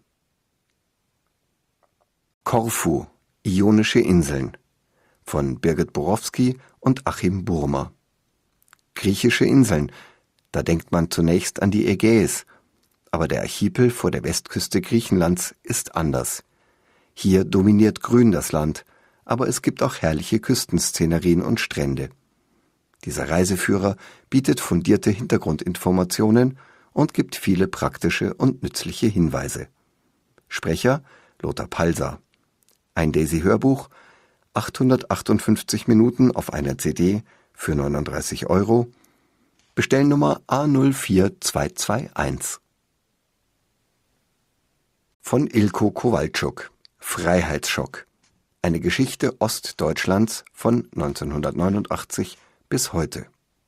Korfu, Ionische Inseln von Birgit Borowski und Achim Burmer. Griechische Inseln, da denkt man zunächst an die Ägäis, aber der Archipel vor der Westküste Griechenlands ist anders. Hier dominiert Grün das Land, aber es gibt auch herrliche Küstenszenerien und Strände. Dieser Reiseführer bietet fundierte Hintergrundinformationen und gibt viele praktische und nützliche Hinweise. Sprecher Lothar Palser. Ein Daisy-Hörbuch, 858 Minuten auf einer CD für 39 €, Bestellnummer A04221. Von Ilko Kowalczuk, Freiheitsschock. Eine Geschichte Ostdeutschlands von 1989 bis heute.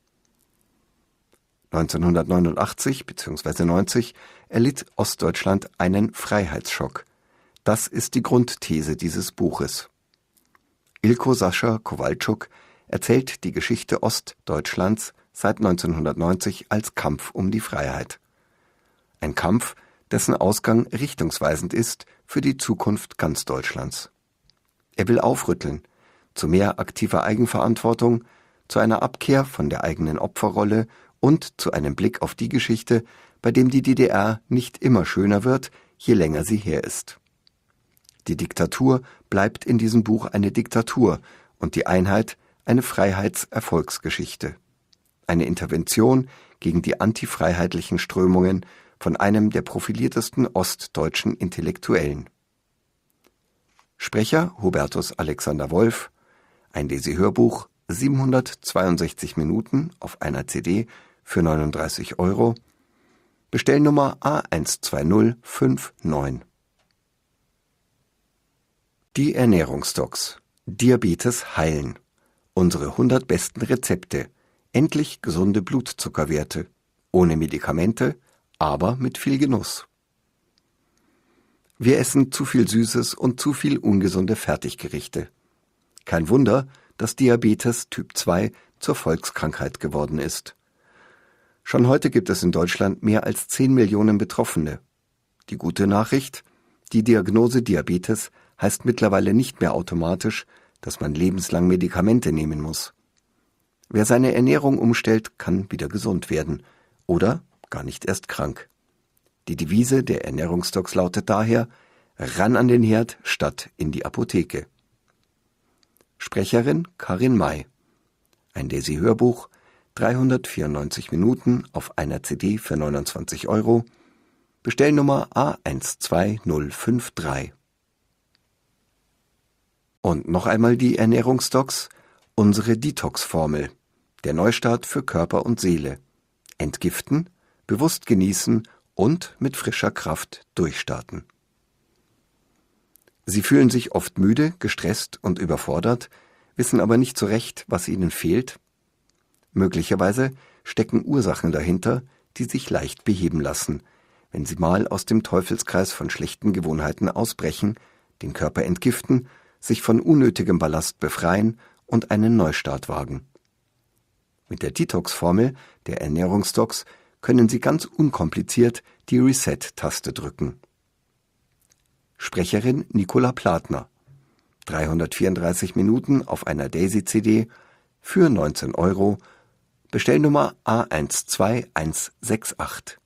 1989 bzw. 90 erlitt Ostdeutschland einen Freiheitsschock. Das ist die Grundthese dieses Buches. Ilko Sascha Kowalczuk erzählt die Geschichte Ostdeutschlands seit 1990 als Kampf um die Freiheit. Ein Kampf, dessen Ausgang richtungsweisend ist für die Zukunft ganz Deutschlands. Er will aufrütteln, zu mehr aktiver Eigenverantwortung, zu einer Abkehr von der eigenen Opferrolle und zu einem Blick auf die Geschichte, bei dem die DDR nicht immer schöner wird, je länger sie her ist. Die Diktatur bleibt in diesem Buch eine Diktatur und die Einheit eine Freiheitserfolgsgeschichte. Eine Intervention gegen die antifreiheitlichen Strömungen von einem der profiliertesten ostdeutschen Intellektuellen. Sprecher Hubertus Alexander Wolf, ein Desi-Hörbuch, 762 Minuten auf einer CD für 39 €, Bestellnummer A12059. Die Ernährungsdocs. Diabetes heilen. Unsere 100 besten Rezepte. Endlich gesunde Blutzuckerwerte. Ohne Medikamente, aber mit viel Genuss. Wir essen zu viel Süßes und zu viel ungesunde Fertiggerichte. Kein Wunder, dass Diabetes Typ 2 zur Volkskrankheit geworden ist. Schon heute gibt es in Deutschland mehr als 10 Millionen Betroffene. Die gute Nachricht: Die Diagnose Diabetes heißt mittlerweile nicht mehr automatisch, dass man lebenslang Medikamente nehmen muss. Wer seine Ernährung umstellt, kann wieder gesund werden oder gar nicht erst krank. Die Devise der Ernährungsdocs lautet daher: ran an den Herd statt in die Apotheke. Sprecherin Karin May. Ein Desi-Hörbuch, 394 Minuten auf einer CD für 29 €, Bestellnummer A12053. Und noch einmal die Ernährungsdocs, unsere Detox-Formel, der Neustart für Körper und Seele. Entgiften, bewusst genießen und mit frischer Kraft durchstarten. Sie fühlen sich oft müde, gestresst und überfordert, wissen aber nicht so recht, was ihnen fehlt. Möglicherweise stecken Ursachen dahinter, die sich leicht beheben lassen, wenn sie mal aus dem Teufelskreis von schlechten Gewohnheiten ausbrechen, den Körper entgiften, sich von unnötigem Ballast befreien und einen Neustart wagen. Mit der Detox-Formel der Ernährungsdocs können Sie ganz unkompliziert die Reset-Taste drücken. Sprecherin Nicola Platner. 334 Minuten auf einer Daisy-CD für 19 €, Bestellnummer A12168.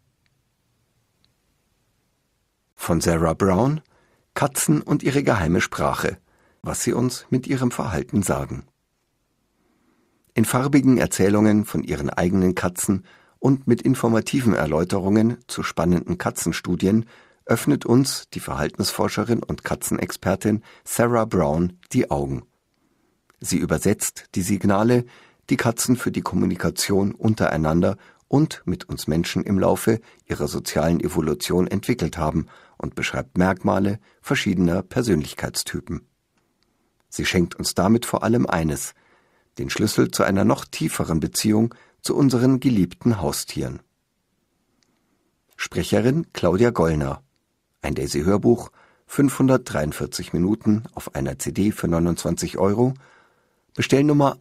Von Sarah Brown, Katzen und ihre geheime Sprache, was sie uns mit ihrem Verhalten sagen. In farbigen Erzählungen von ihren eigenen Katzen und mit informativen Erläuterungen zu spannenden Katzenstudien öffnet uns die Verhaltensforscherin und Katzenexpertin Sarah Brown die Augen. Sie übersetzt die Signale, die Katzen für die Kommunikation untereinander und mit uns Menschen im Laufe ihrer sozialen Evolution entwickelt haben und beschreibt Merkmale verschiedener Persönlichkeitstypen. Sie schenkt uns damit vor allem eines: den Schlüssel zu einer noch tieferen Beziehung zu unseren geliebten Haustieren. Sprecherin Claudia Gollner. Ein Daisy-Hörbuch, 543 Minuten auf einer CD für 29 €, Bestellnummer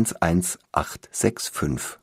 A11865.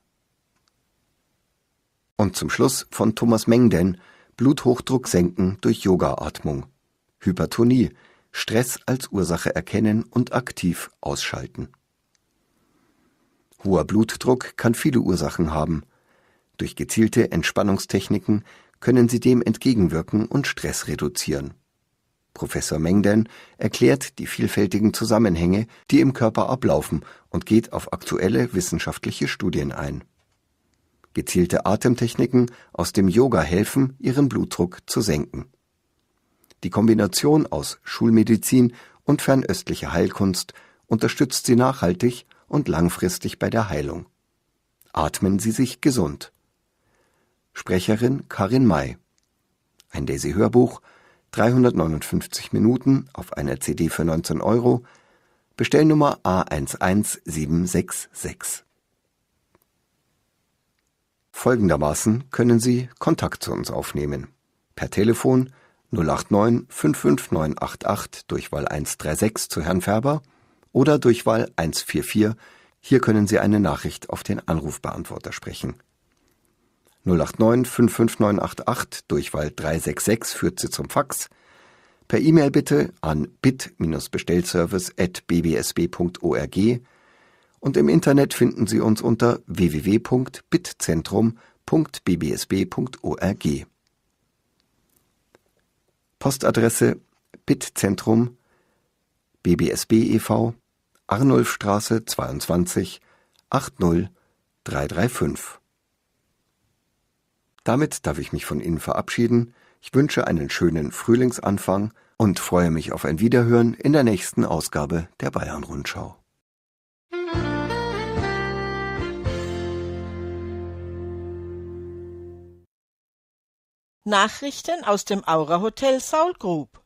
Und zum Schluss von Thomas Mengden, Bluthochdruck senken durch Yoga-Atmung. Hypertonie, Stress als Ursache erkennen und aktiv ausschalten. Hoher Blutdruck kann viele Ursachen haben. Durch gezielte Entspannungstechniken können Sie dem entgegenwirken und Stress reduzieren. Professor Mengden erklärt die vielfältigen Zusammenhänge, die im Körper ablaufen, und geht auf aktuelle wissenschaftliche Studien ein. Gezielte Atemtechniken aus dem Yoga helfen, Ihren Blutdruck zu senken. Die Kombination aus Schulmedizin und fernöstlicher Heilkunst unterstützt Sie nachhaltig und langfristig bei der Heilung. Atmen Sie sich gesund. Sprecherin Karin May. Ein Daisy-Hörbuch, 359 Minuten auf einer CD für 19 €, Bestellnummer A11766. Folgendermaßen können Sie Kontakt zu uns aufnehmen. Per Telefon 089 55988 Durchwahl 136 zu Herrn Färber oder Durchwahl 144 Hier können Sie eine Nachricht auf den Anrufbeantworter sprechen. 089 55988 Durchwahl 366 führt Sie zum Fax. Per E-Mail bitte an bit-bestellservice@bbsb.org und im Internet finden Sie uns unter www.bitzentrum.bbsb.org. Postadresse Bitzentrum BBSB e.V. Arnulfstraße 22 80335. Damit darf ich mich von Ihnen verabschieden. Ich wünsche einen schönen Frühlingsanfang und freue mich auf ein Wiederhören in der nächsten Ausgabe der Bayern-Rundschau. Nachrichten aus dem Aura Hotel Saul Group.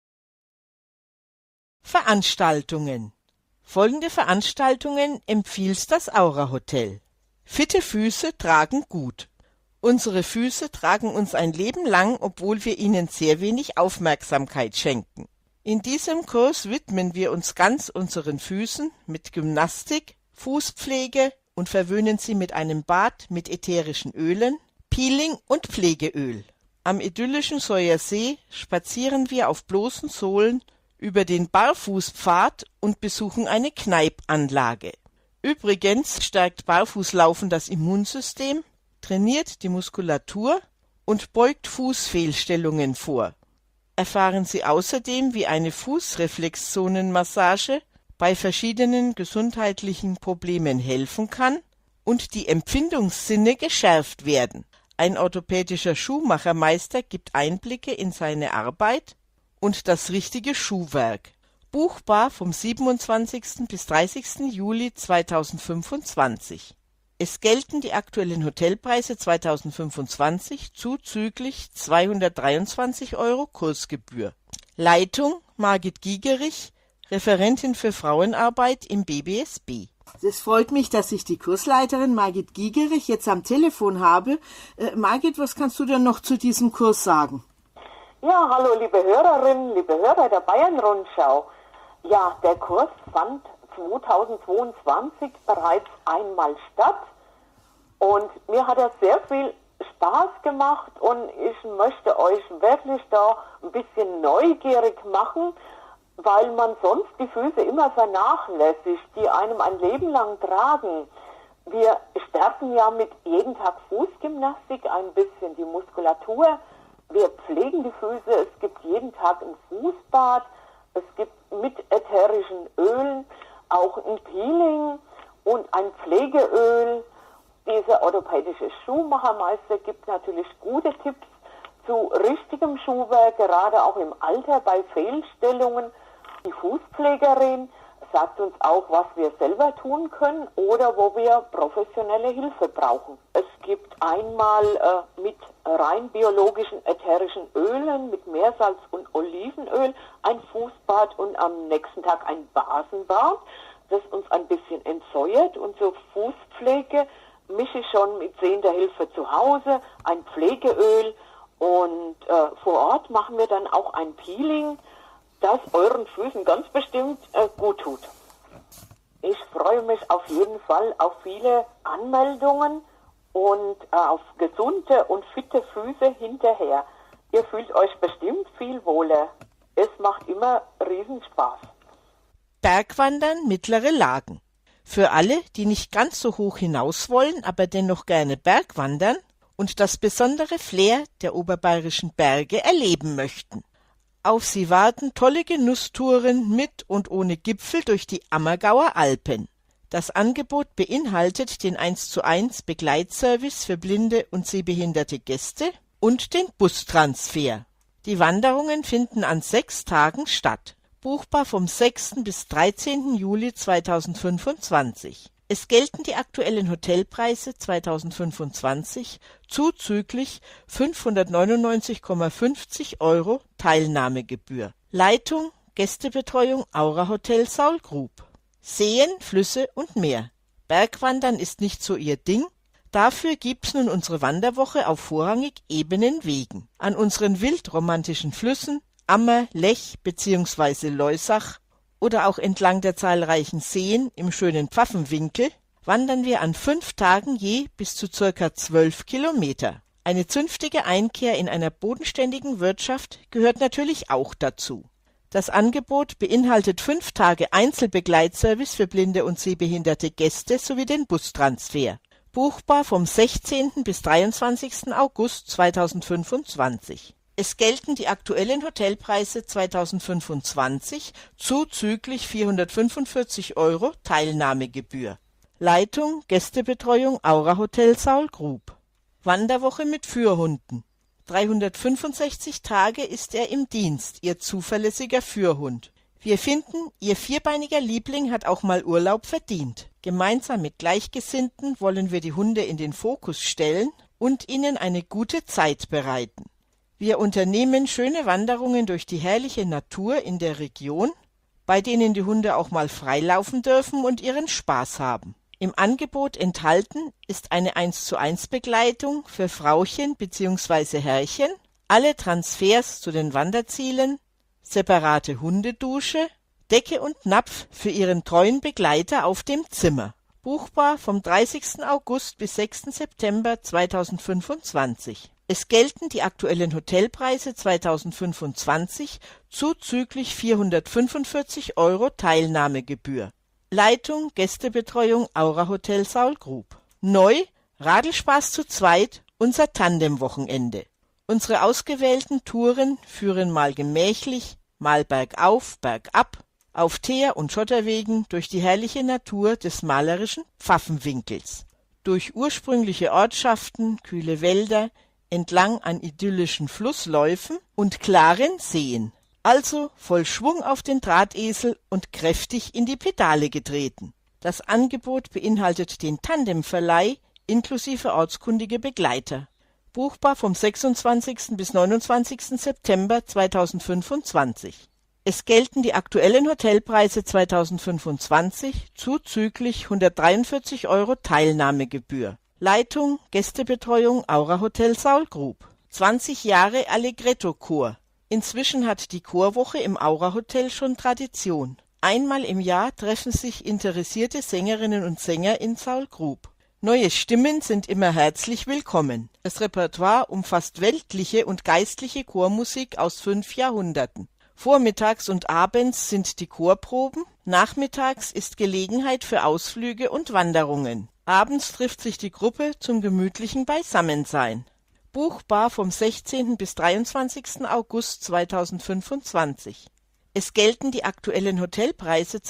Veranstaltungen. Folgende Veranstaltungen empfiehlt das Aura Hotel. Fitte Füße tragen gut. Unsere Füße tragen uns ein Leben lang, obwohl wir ihnen sehr wenig Aufmerksamkeit schenken. In diesem Kurs widmen wir uns ganz unseren Füßen mit Gymnastik, Fußpflege und verwöhnen sie mit einem Bad mit ätherischen Ölen, Peeling und Pflegeöl. Am idyllischen Säuer See spazieren wir auf bloßen Sohlen über den Barfußpfad und besuchen eine Kneipanlage. Übrigens stärkt Barfußlaufen das Immunsystem, trainiert die Muskulatur und beugt Fußfehlstellungen vor. Erfahren Sie außerdem, wie eine Fußreflexzonenmassage bei verschiedenen gesundheitlichen Problemen helfen kann und die Empfindungssinne geschärft werden. Ein orthopädischer Schuhmachermeister gibt Einblicke in seine Arbeit und das richtige Schuhwerk. Buchbar vom 27. bis 30. Juli 2025. Es gelten die aktuellen Hotelpreise 2025 zuzüglich 223 € Kursgebühr. Leitung Margit Giegerich, Referentin für Frauenarbeit im BBSB. Es freut mich, dass ich die Kursleiterin Margit Giegerich jetzt am Telefon habe. Margit, was kannst du denn noch zu diesem Kurs sagen? Ja, hallo liebe Hörerinnen, liebe Hörer der Bayern-Rundschau. Ja, der Kurs fand 2022 bereits einmal statt und mir hat er sehr viel Spaß gemacht und ich möchte euch wirklich da ein bisschen neugierig machen, weil man sonst die Füße immer vernachlässigt, die einem ein Leben lang tragen. Wir stärken ja mit jeden Tag Fußgymnastik ein bisschen die Muskulatur. Wir pflegen die Füße, es gibt jeden Tag ein Fußbad, es gibt mit ätherischen Ölen auch ein Peeling und ein Pflegeöl. Dieser orthopädische Schuhmachermeister gibt natürlich gute Tipps zu richtigem Schuhwerk, gerade auch im Alter bei Fehlstellungen. Die Fußpflegerin sagt uns auch, was wir selber tun können oder wo wir professionelle Hilfe brauchen. Es gibt einmal mit rein biologischen ätherischen Ölen, mit Meersalz und Olivenöl ein Fußbad und am nächsten Tag ein Basenbad, das uns ein bisschen entsäuert. Und zur Fußpflege mische ich schon mit sehender Hilfe zu Hause ein Pflegeöl und vor Ort machen wir dann auch ein Peeling, das euren Füßen ganz bestimmt gut tut. Ich freue mich auf jeden Fall auf viele Anmeldungen und auf gesunde und fitte Füße hinterher. Ihr fühlt euch bestimmt viel wohler. Es macht immer Riesenspaß. Bergwandern mittlere Lagen. Für alle, die nicht ganz so hoch hinaus wollen, aber dennoch gerne Bergwandern und das besondere Flair der oberbayerischen Berge erleben möchten. Auf sie warten tolle Genusstouren mit und ohne Gipfel durch die Ammergauer Alpen. Das Angebot beinhaltet den 1:1 Begleitservice für blinde und sehbehinderte Gäste und den Bustransfer. Die Wanderungen finden an 6 Tagen statt. Buchbar vom 6. bis 13. Juli 2025. Es gelten die aktuellen Hotelpreise 2025 zuzüglich 599,50 € Teilnahmegebühr. Leitung Gästebetreuung Aura Hotel Saul Group. Seen, Flüsse und Meer. Bergwandern ist nicht so ihr Ding. Dafür gibt's nun unsere Wanderwoche auf vorrangig ebenen Wegen. An unseren wildromantischen Flüssen Ammer, Lech bzw. Loisach oder auch entlang der zahlreichen Seen im schönen Pfaffenwinkel wandern wir an 5 Tagen je bis zu ca. 12 Kilometer. Eine zünftige Einkehr in einer bodenständigen Wirtschaft gehört natürlich auch dazu. Das Angebot beinhaltet 5 Tage Einzelbegleitservice für blinde und sehbehinderte Gäste sowie den Bustransfer. Buchbar vom 16. bis 23. August 2025. Es gelten die aktuellen Hotelpreise 2025 zuzüglich 445 € Teilnahmegebühr. Leitung Gästebetreuung Aura Hotel Saul Grub. Wanderwoche mit Führhunden. 365 Tage ist er im Dienst, Ihr zuverlässiger Führhund. Wir finden, Ihr vierbeiniger Liebling hat auch mal Urlaub verdient. Gemeinsam mit Gleichgesinnten wollen wir die Hunde in den Fokus stellen und ihnen eine gute Zeit bereiten. Wir unternehmen schöne Wanderungen durch die herrliche Natur in der Region, bei denen die Hunde auch mal freilaufen dürfen und ihren Spaß haben. Im Angebot enthalten ist eine 1:1 Begleitung für Frauchen bzw. Herrchen, alle Transfers zu den Wanderzielen, separate Hundedusche, Decke und Napf für Ihren treuen Begleiter auf dem Zimmer. Buchbar vom 30. August bis 6. September 2025. Es gelten die aktuellen Hotelpreise 2025 zuzüglich 445 € Teilnahmegebühr. Leitung Gästebetreuung Aura Hotel Saul Grub. Neu Radelspaß zu zweit, unser Tandemwochenende. Unsere ausgewählten Touren führen mal gemächlich, mal bergauf, bergab, auf Teer- und Schotterwegen durch die herrliche Natur des malerischen Pfaffenwinkels. Durch ursprüngliche Ortschaften, kühle Wälder, entlang an idyllischen Flussläufen und klaren Seen. Also voll Schwung auf den Drahtesel und kräftig in die Pedale getreten. Das Angebot beinhaltet den Tandemverleih inklusive ortskundige Begleiter. Buchbar vom 26. bis 29. September 2025. Es gelten die aktuellen Hotelpreise 2025 zuzüglich 143 € Teilnahmegebühr. Leitung Gästebetreuung Aura Hotel Saul Grub. 20 Jahre Allegretto-Chor. Inzwischen hat die Chorwoche im Aura Hotel schon Tradition. Einmal im Jahr treffen sich interessierte Sängerinnen und Sänger in Saul Grub. Neue Stimmen sind immer herzlich willkommen. Das Repertoire umfasst weltliche und geistliche Chormusik aus 5 Jahrhunderten. Vormittags und abends sind die Chorproben, nachmittags ist Gelegenheit für Ausflüge und Wanderungen. Abends trifft sich die Gruppe zum gemütlichen Beisammensein. Buchbar vom 16. bis 23. August 2025. Es gelten die aktuellen Hotelpreise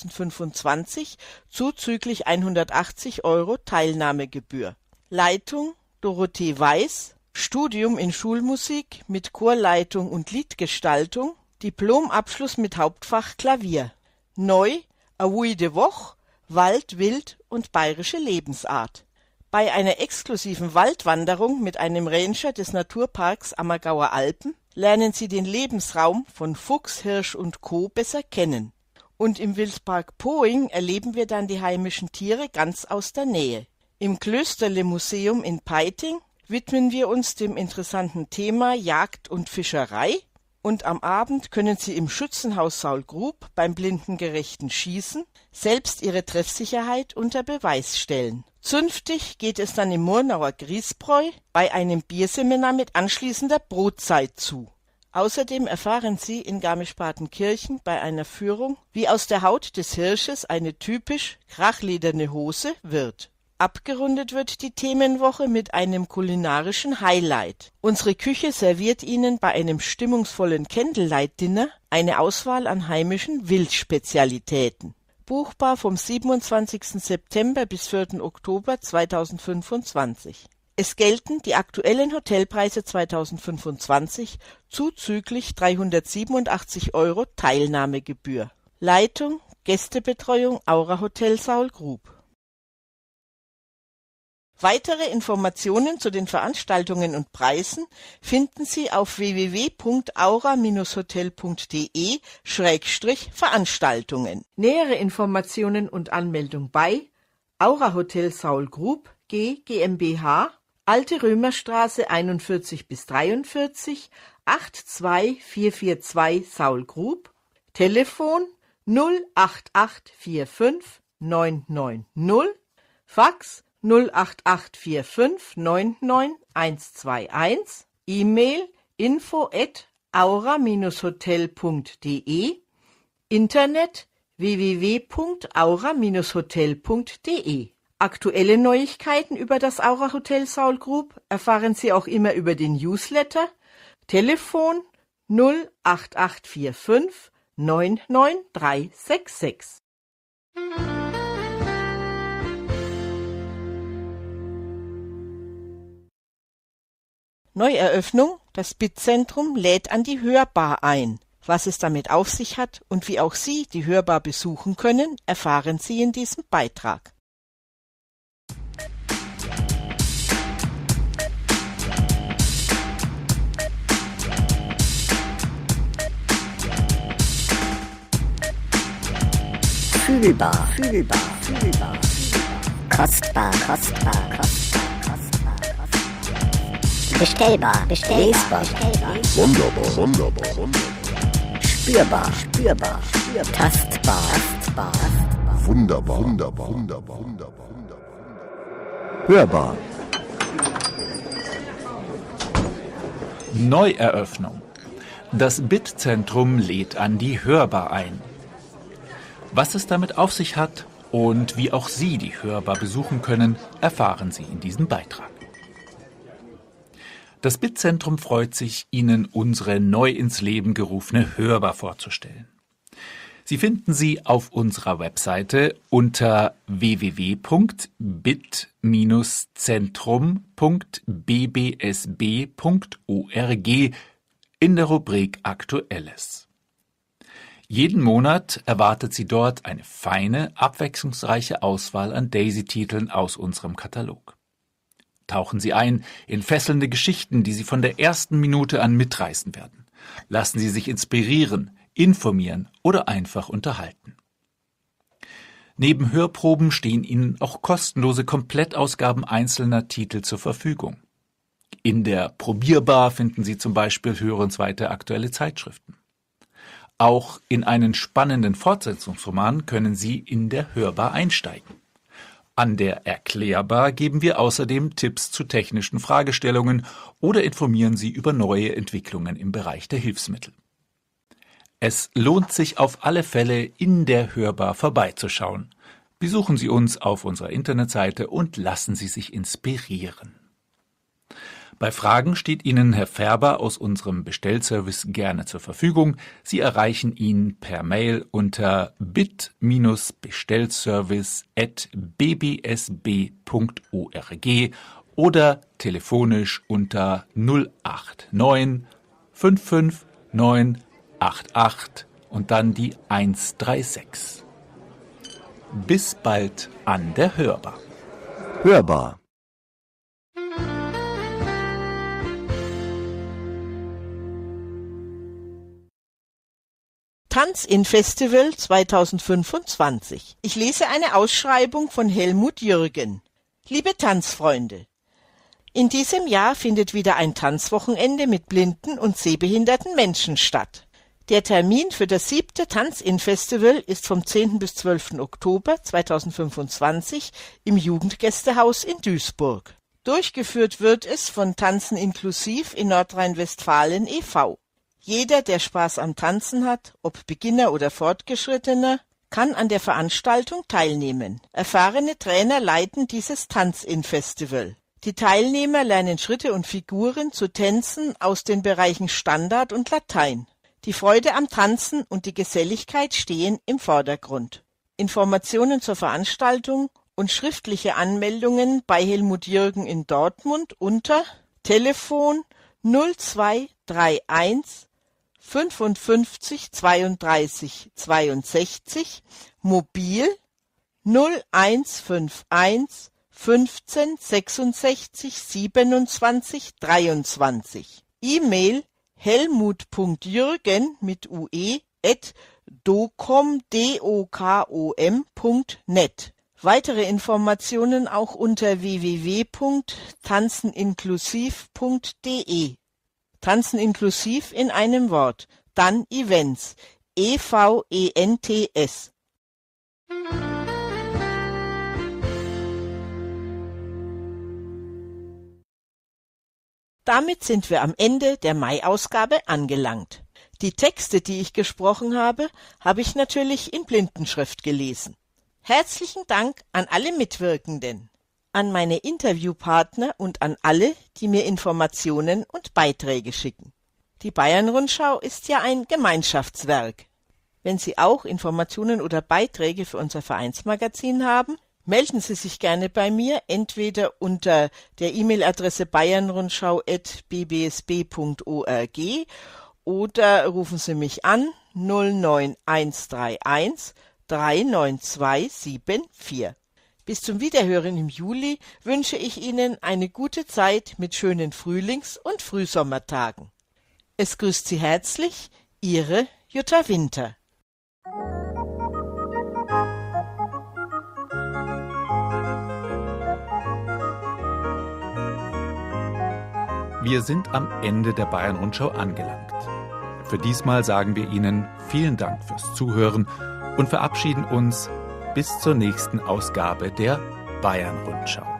2025 zuzüglich 180 € Teilnahmegebühr. Leitung Dorothee Weiß, Studium in Schulmusik mit Chorleitung und Liedgestaltung, Diplomabschluss mit Hauptfach Klavier. Neu Avui de Woch, Wald, Wild und bayerische Lebensart. Bei einer exklusiven Waldwanderung mit einem Ranger des Naturparks Ammergauer Alpen lernen Sie den Lebensraum von Fuchs, Hirsch und Co. besser kennen. Und im Wildpark Poing erleben wir dann die heimischen Tiere ganz aus der Nähe. Im Klösterle-Museum in Peiting widmen wir uns dem interessanten Thema Jagd und Fischerei. Und am Abend können Sie im Schützenhaus Saul Grub beim blindengerechten Schießen selbst Ihre Treffsicherheit unter Beweis stellen. Zünftig geht es dann im Murnauer Griesbräu bei einem Bierseminar mit anschließender Brotzeit zu. Außerdem erfahren Sie in Garmisch-Partenkirchen bei einer Führung, wie aus der Haut des Hirsches eine typisch krachlederne Hose wird. Abgerundet wird die Themenwoche mit einem kulinarischen Highlight. Unsere Küche serviert Ihnen bei einem stimmungsvollen Candlelight-Dinner eine Auswahl an heimischen Wildspezialitäten. Buchbar vom 27. September bis 4. Oktober 2025. Es gelten die aktuellen Hotelpreise 2025 zuzüglich 387 € Teilnahmegebühr. Leitung Gästebetreuung Aura Hotel Saul Grub. Weitere Informationen zu den Veranstaltungen und Preisen finden Sie auf www.aura-hotel.de/Veranstaltungen. Nähere Informationen und Anmeldung bei Aura Hotel Saul Grub G GmbH, Alte Römerstraße 41-43, 82442 Saul Grub, Telefon 08845 990, Fax 08845 99121, E-Mail info@aura-hotel.de, Internet www.aura-hotel.de. Aktuelle Neuigkeiten über das Aura Hotel Saul Group erfahren Sie auch immer über den Newsletter. Telefon 08845 99366. Neueröffnung: Das BIT-Zentrum lädt an die Hörbar ein. Was es damit auf sich hat und wie auch Sie die Hörbar besuchen können, erfahren Sie in diesem Beitrag. Fühlbar, fühlbar, fühlbar. Kostbar, kostbar, kostbar, kostbar, kostbar. Bestellbar, bestellbar, lesbar, bestellbar. Sonderbar, sonderbar, sonderbar. Spürbar, spürbar, spürbar. Tastbar, tastbar, tastbar. Wunderbar, wunderbar, wunderbar, wunderbar, wunderbar. Hörbar. Neueröffnung. Das BIT-Zentrum lädt an die Hörbar ein. Was es damit auf sich hat und wie auch Sie die Hörbar besuchen können, erfahren Sie in diesem Beitrag. Das BIT-Zentrum freut sich, Ihnen unsere neu ins Leben gerufene Hörbar vorzustellen. Sie finden sie auf unserer Webseite unter www.bit-zentrum.bbsb.org in der Rubrik Aktuelles. Jeden Monat erwartet Sie dort eine feine, abwechslungsreiche Auswahl an Daisy-Titeln aus unserem Katalog. Tauchen Sie ein in fesselnde Geschichten, die Sie von der ersten Minute an mitreißen werden. Lassen Sie sich inspirieren, informieren oder einfach unterhalten. Neben Hörproben stehen Ihnen auch kostenlose Komplettausgaben einzelner Titel zur Verfügung. In der Probierbar finden Sie zum Beispiel hörenswerte aktuelle Zeitschriften. Auch in einen spannenden Fortsetzungsroman können Sie in der Hörbar einsteigen. An der Erklärbar geben wir außerdem Tipps zu technischen Fragestellungen oder informieren Sie über neue Entwicklungen im Bereich der Hilfsmittel. Es lohnt sich auf alle Fälle, in der Hörbar vorbeizuschauen. Besuchen Sie uns auf unserer Internetseite und lassen Sie sich inspirieren. Bei Fragen steht Ihnen Herr Färber aus unserem Bestellservice gerne zur Verfügung. Sie erreichen ihn per Mail unter bit-bestellservice@bbsb.org oder telefonisch unter 089 559 88 und dann die 136. Bis bald an der Hörbar. Hörbar. Tanz-in-Festival 2025. Ich lese eine Ausschreibung von Helmut Jürgen. Liebe Tanzfreunde, in diesem Jahr findet wieder ein Tanzwochenende mit blinden und sehbehinderten Menschen statt. Der Termin für das 7. Tanz-in-Festival ist vom 10. bis 12. Oktober 2025 im Jugendgästehaus in Duisburg. Durchgeführt wird es von Tanzen inklusiv in Nordrhein-Westfalen e.V. Jeder, der Spaß am Tanzen hat, ob Beginner oder Fortgeschrittener, kann an der Veranstaltung teilnehmen. Erfahrene Trainer leiten dieses Tanz-in-Festival. Die Teilnehmer lernen Schritte und Figuren zu Tänzen aus den Bereichen Standard und Latein. Die Freude am Tanzen und die Geselligkeit stehen im Vordergrund. Informationen zur Veranstaltung und schriftliche Anmeldungen bei Helmut Jürgen in Dortmund unter Telefon 0231 55 32 62, mobil 0151 15 66 27 23, E-Mail helmut.jürgen mit ue @docom.net. Weitere Informationen auch unter www.tanzeninklusiv.de. Tanzen inklusiv in einem Wort, dann Events, EVENTS. Damit sind wir am Ende der Mai-Ausgabe angelangt. Die Texte, die ich gesprochen habe ich natürlich in Blindenschrift gelesen. Herzlichen Dank an alle Mitwirkenden, an meine Interviewpartner und an alle, die mir Informationen und Beiträge schicken. Die Bayern-Rundschau ist ja ein Gemeinschaftswerk. Wenn Sie auch Informationen oder Beiträge für unser Vereinsmagazin haben, melden Sie sich gerne bei mir, entweder unter der E-Mail-Adresse bayernrundschau@bbsb.org oder rufen Sie mich an 09131 39274. Bis zum Wiederhören im Juli wünsche ich Ihnen eine gute Zeit mit schönen Frühlings- und Frühsommertagen. Es grüßt Sie herzlich, Ihre Jutta Winter. Wir sind am Ende der Bayern-Rundschau angelangt. Für diesmal sagen wir Ihnen vielen Dank fürs Zuhören und verabschieden uns bis zur nächsten Ausgabe der Bayern-Rundschau.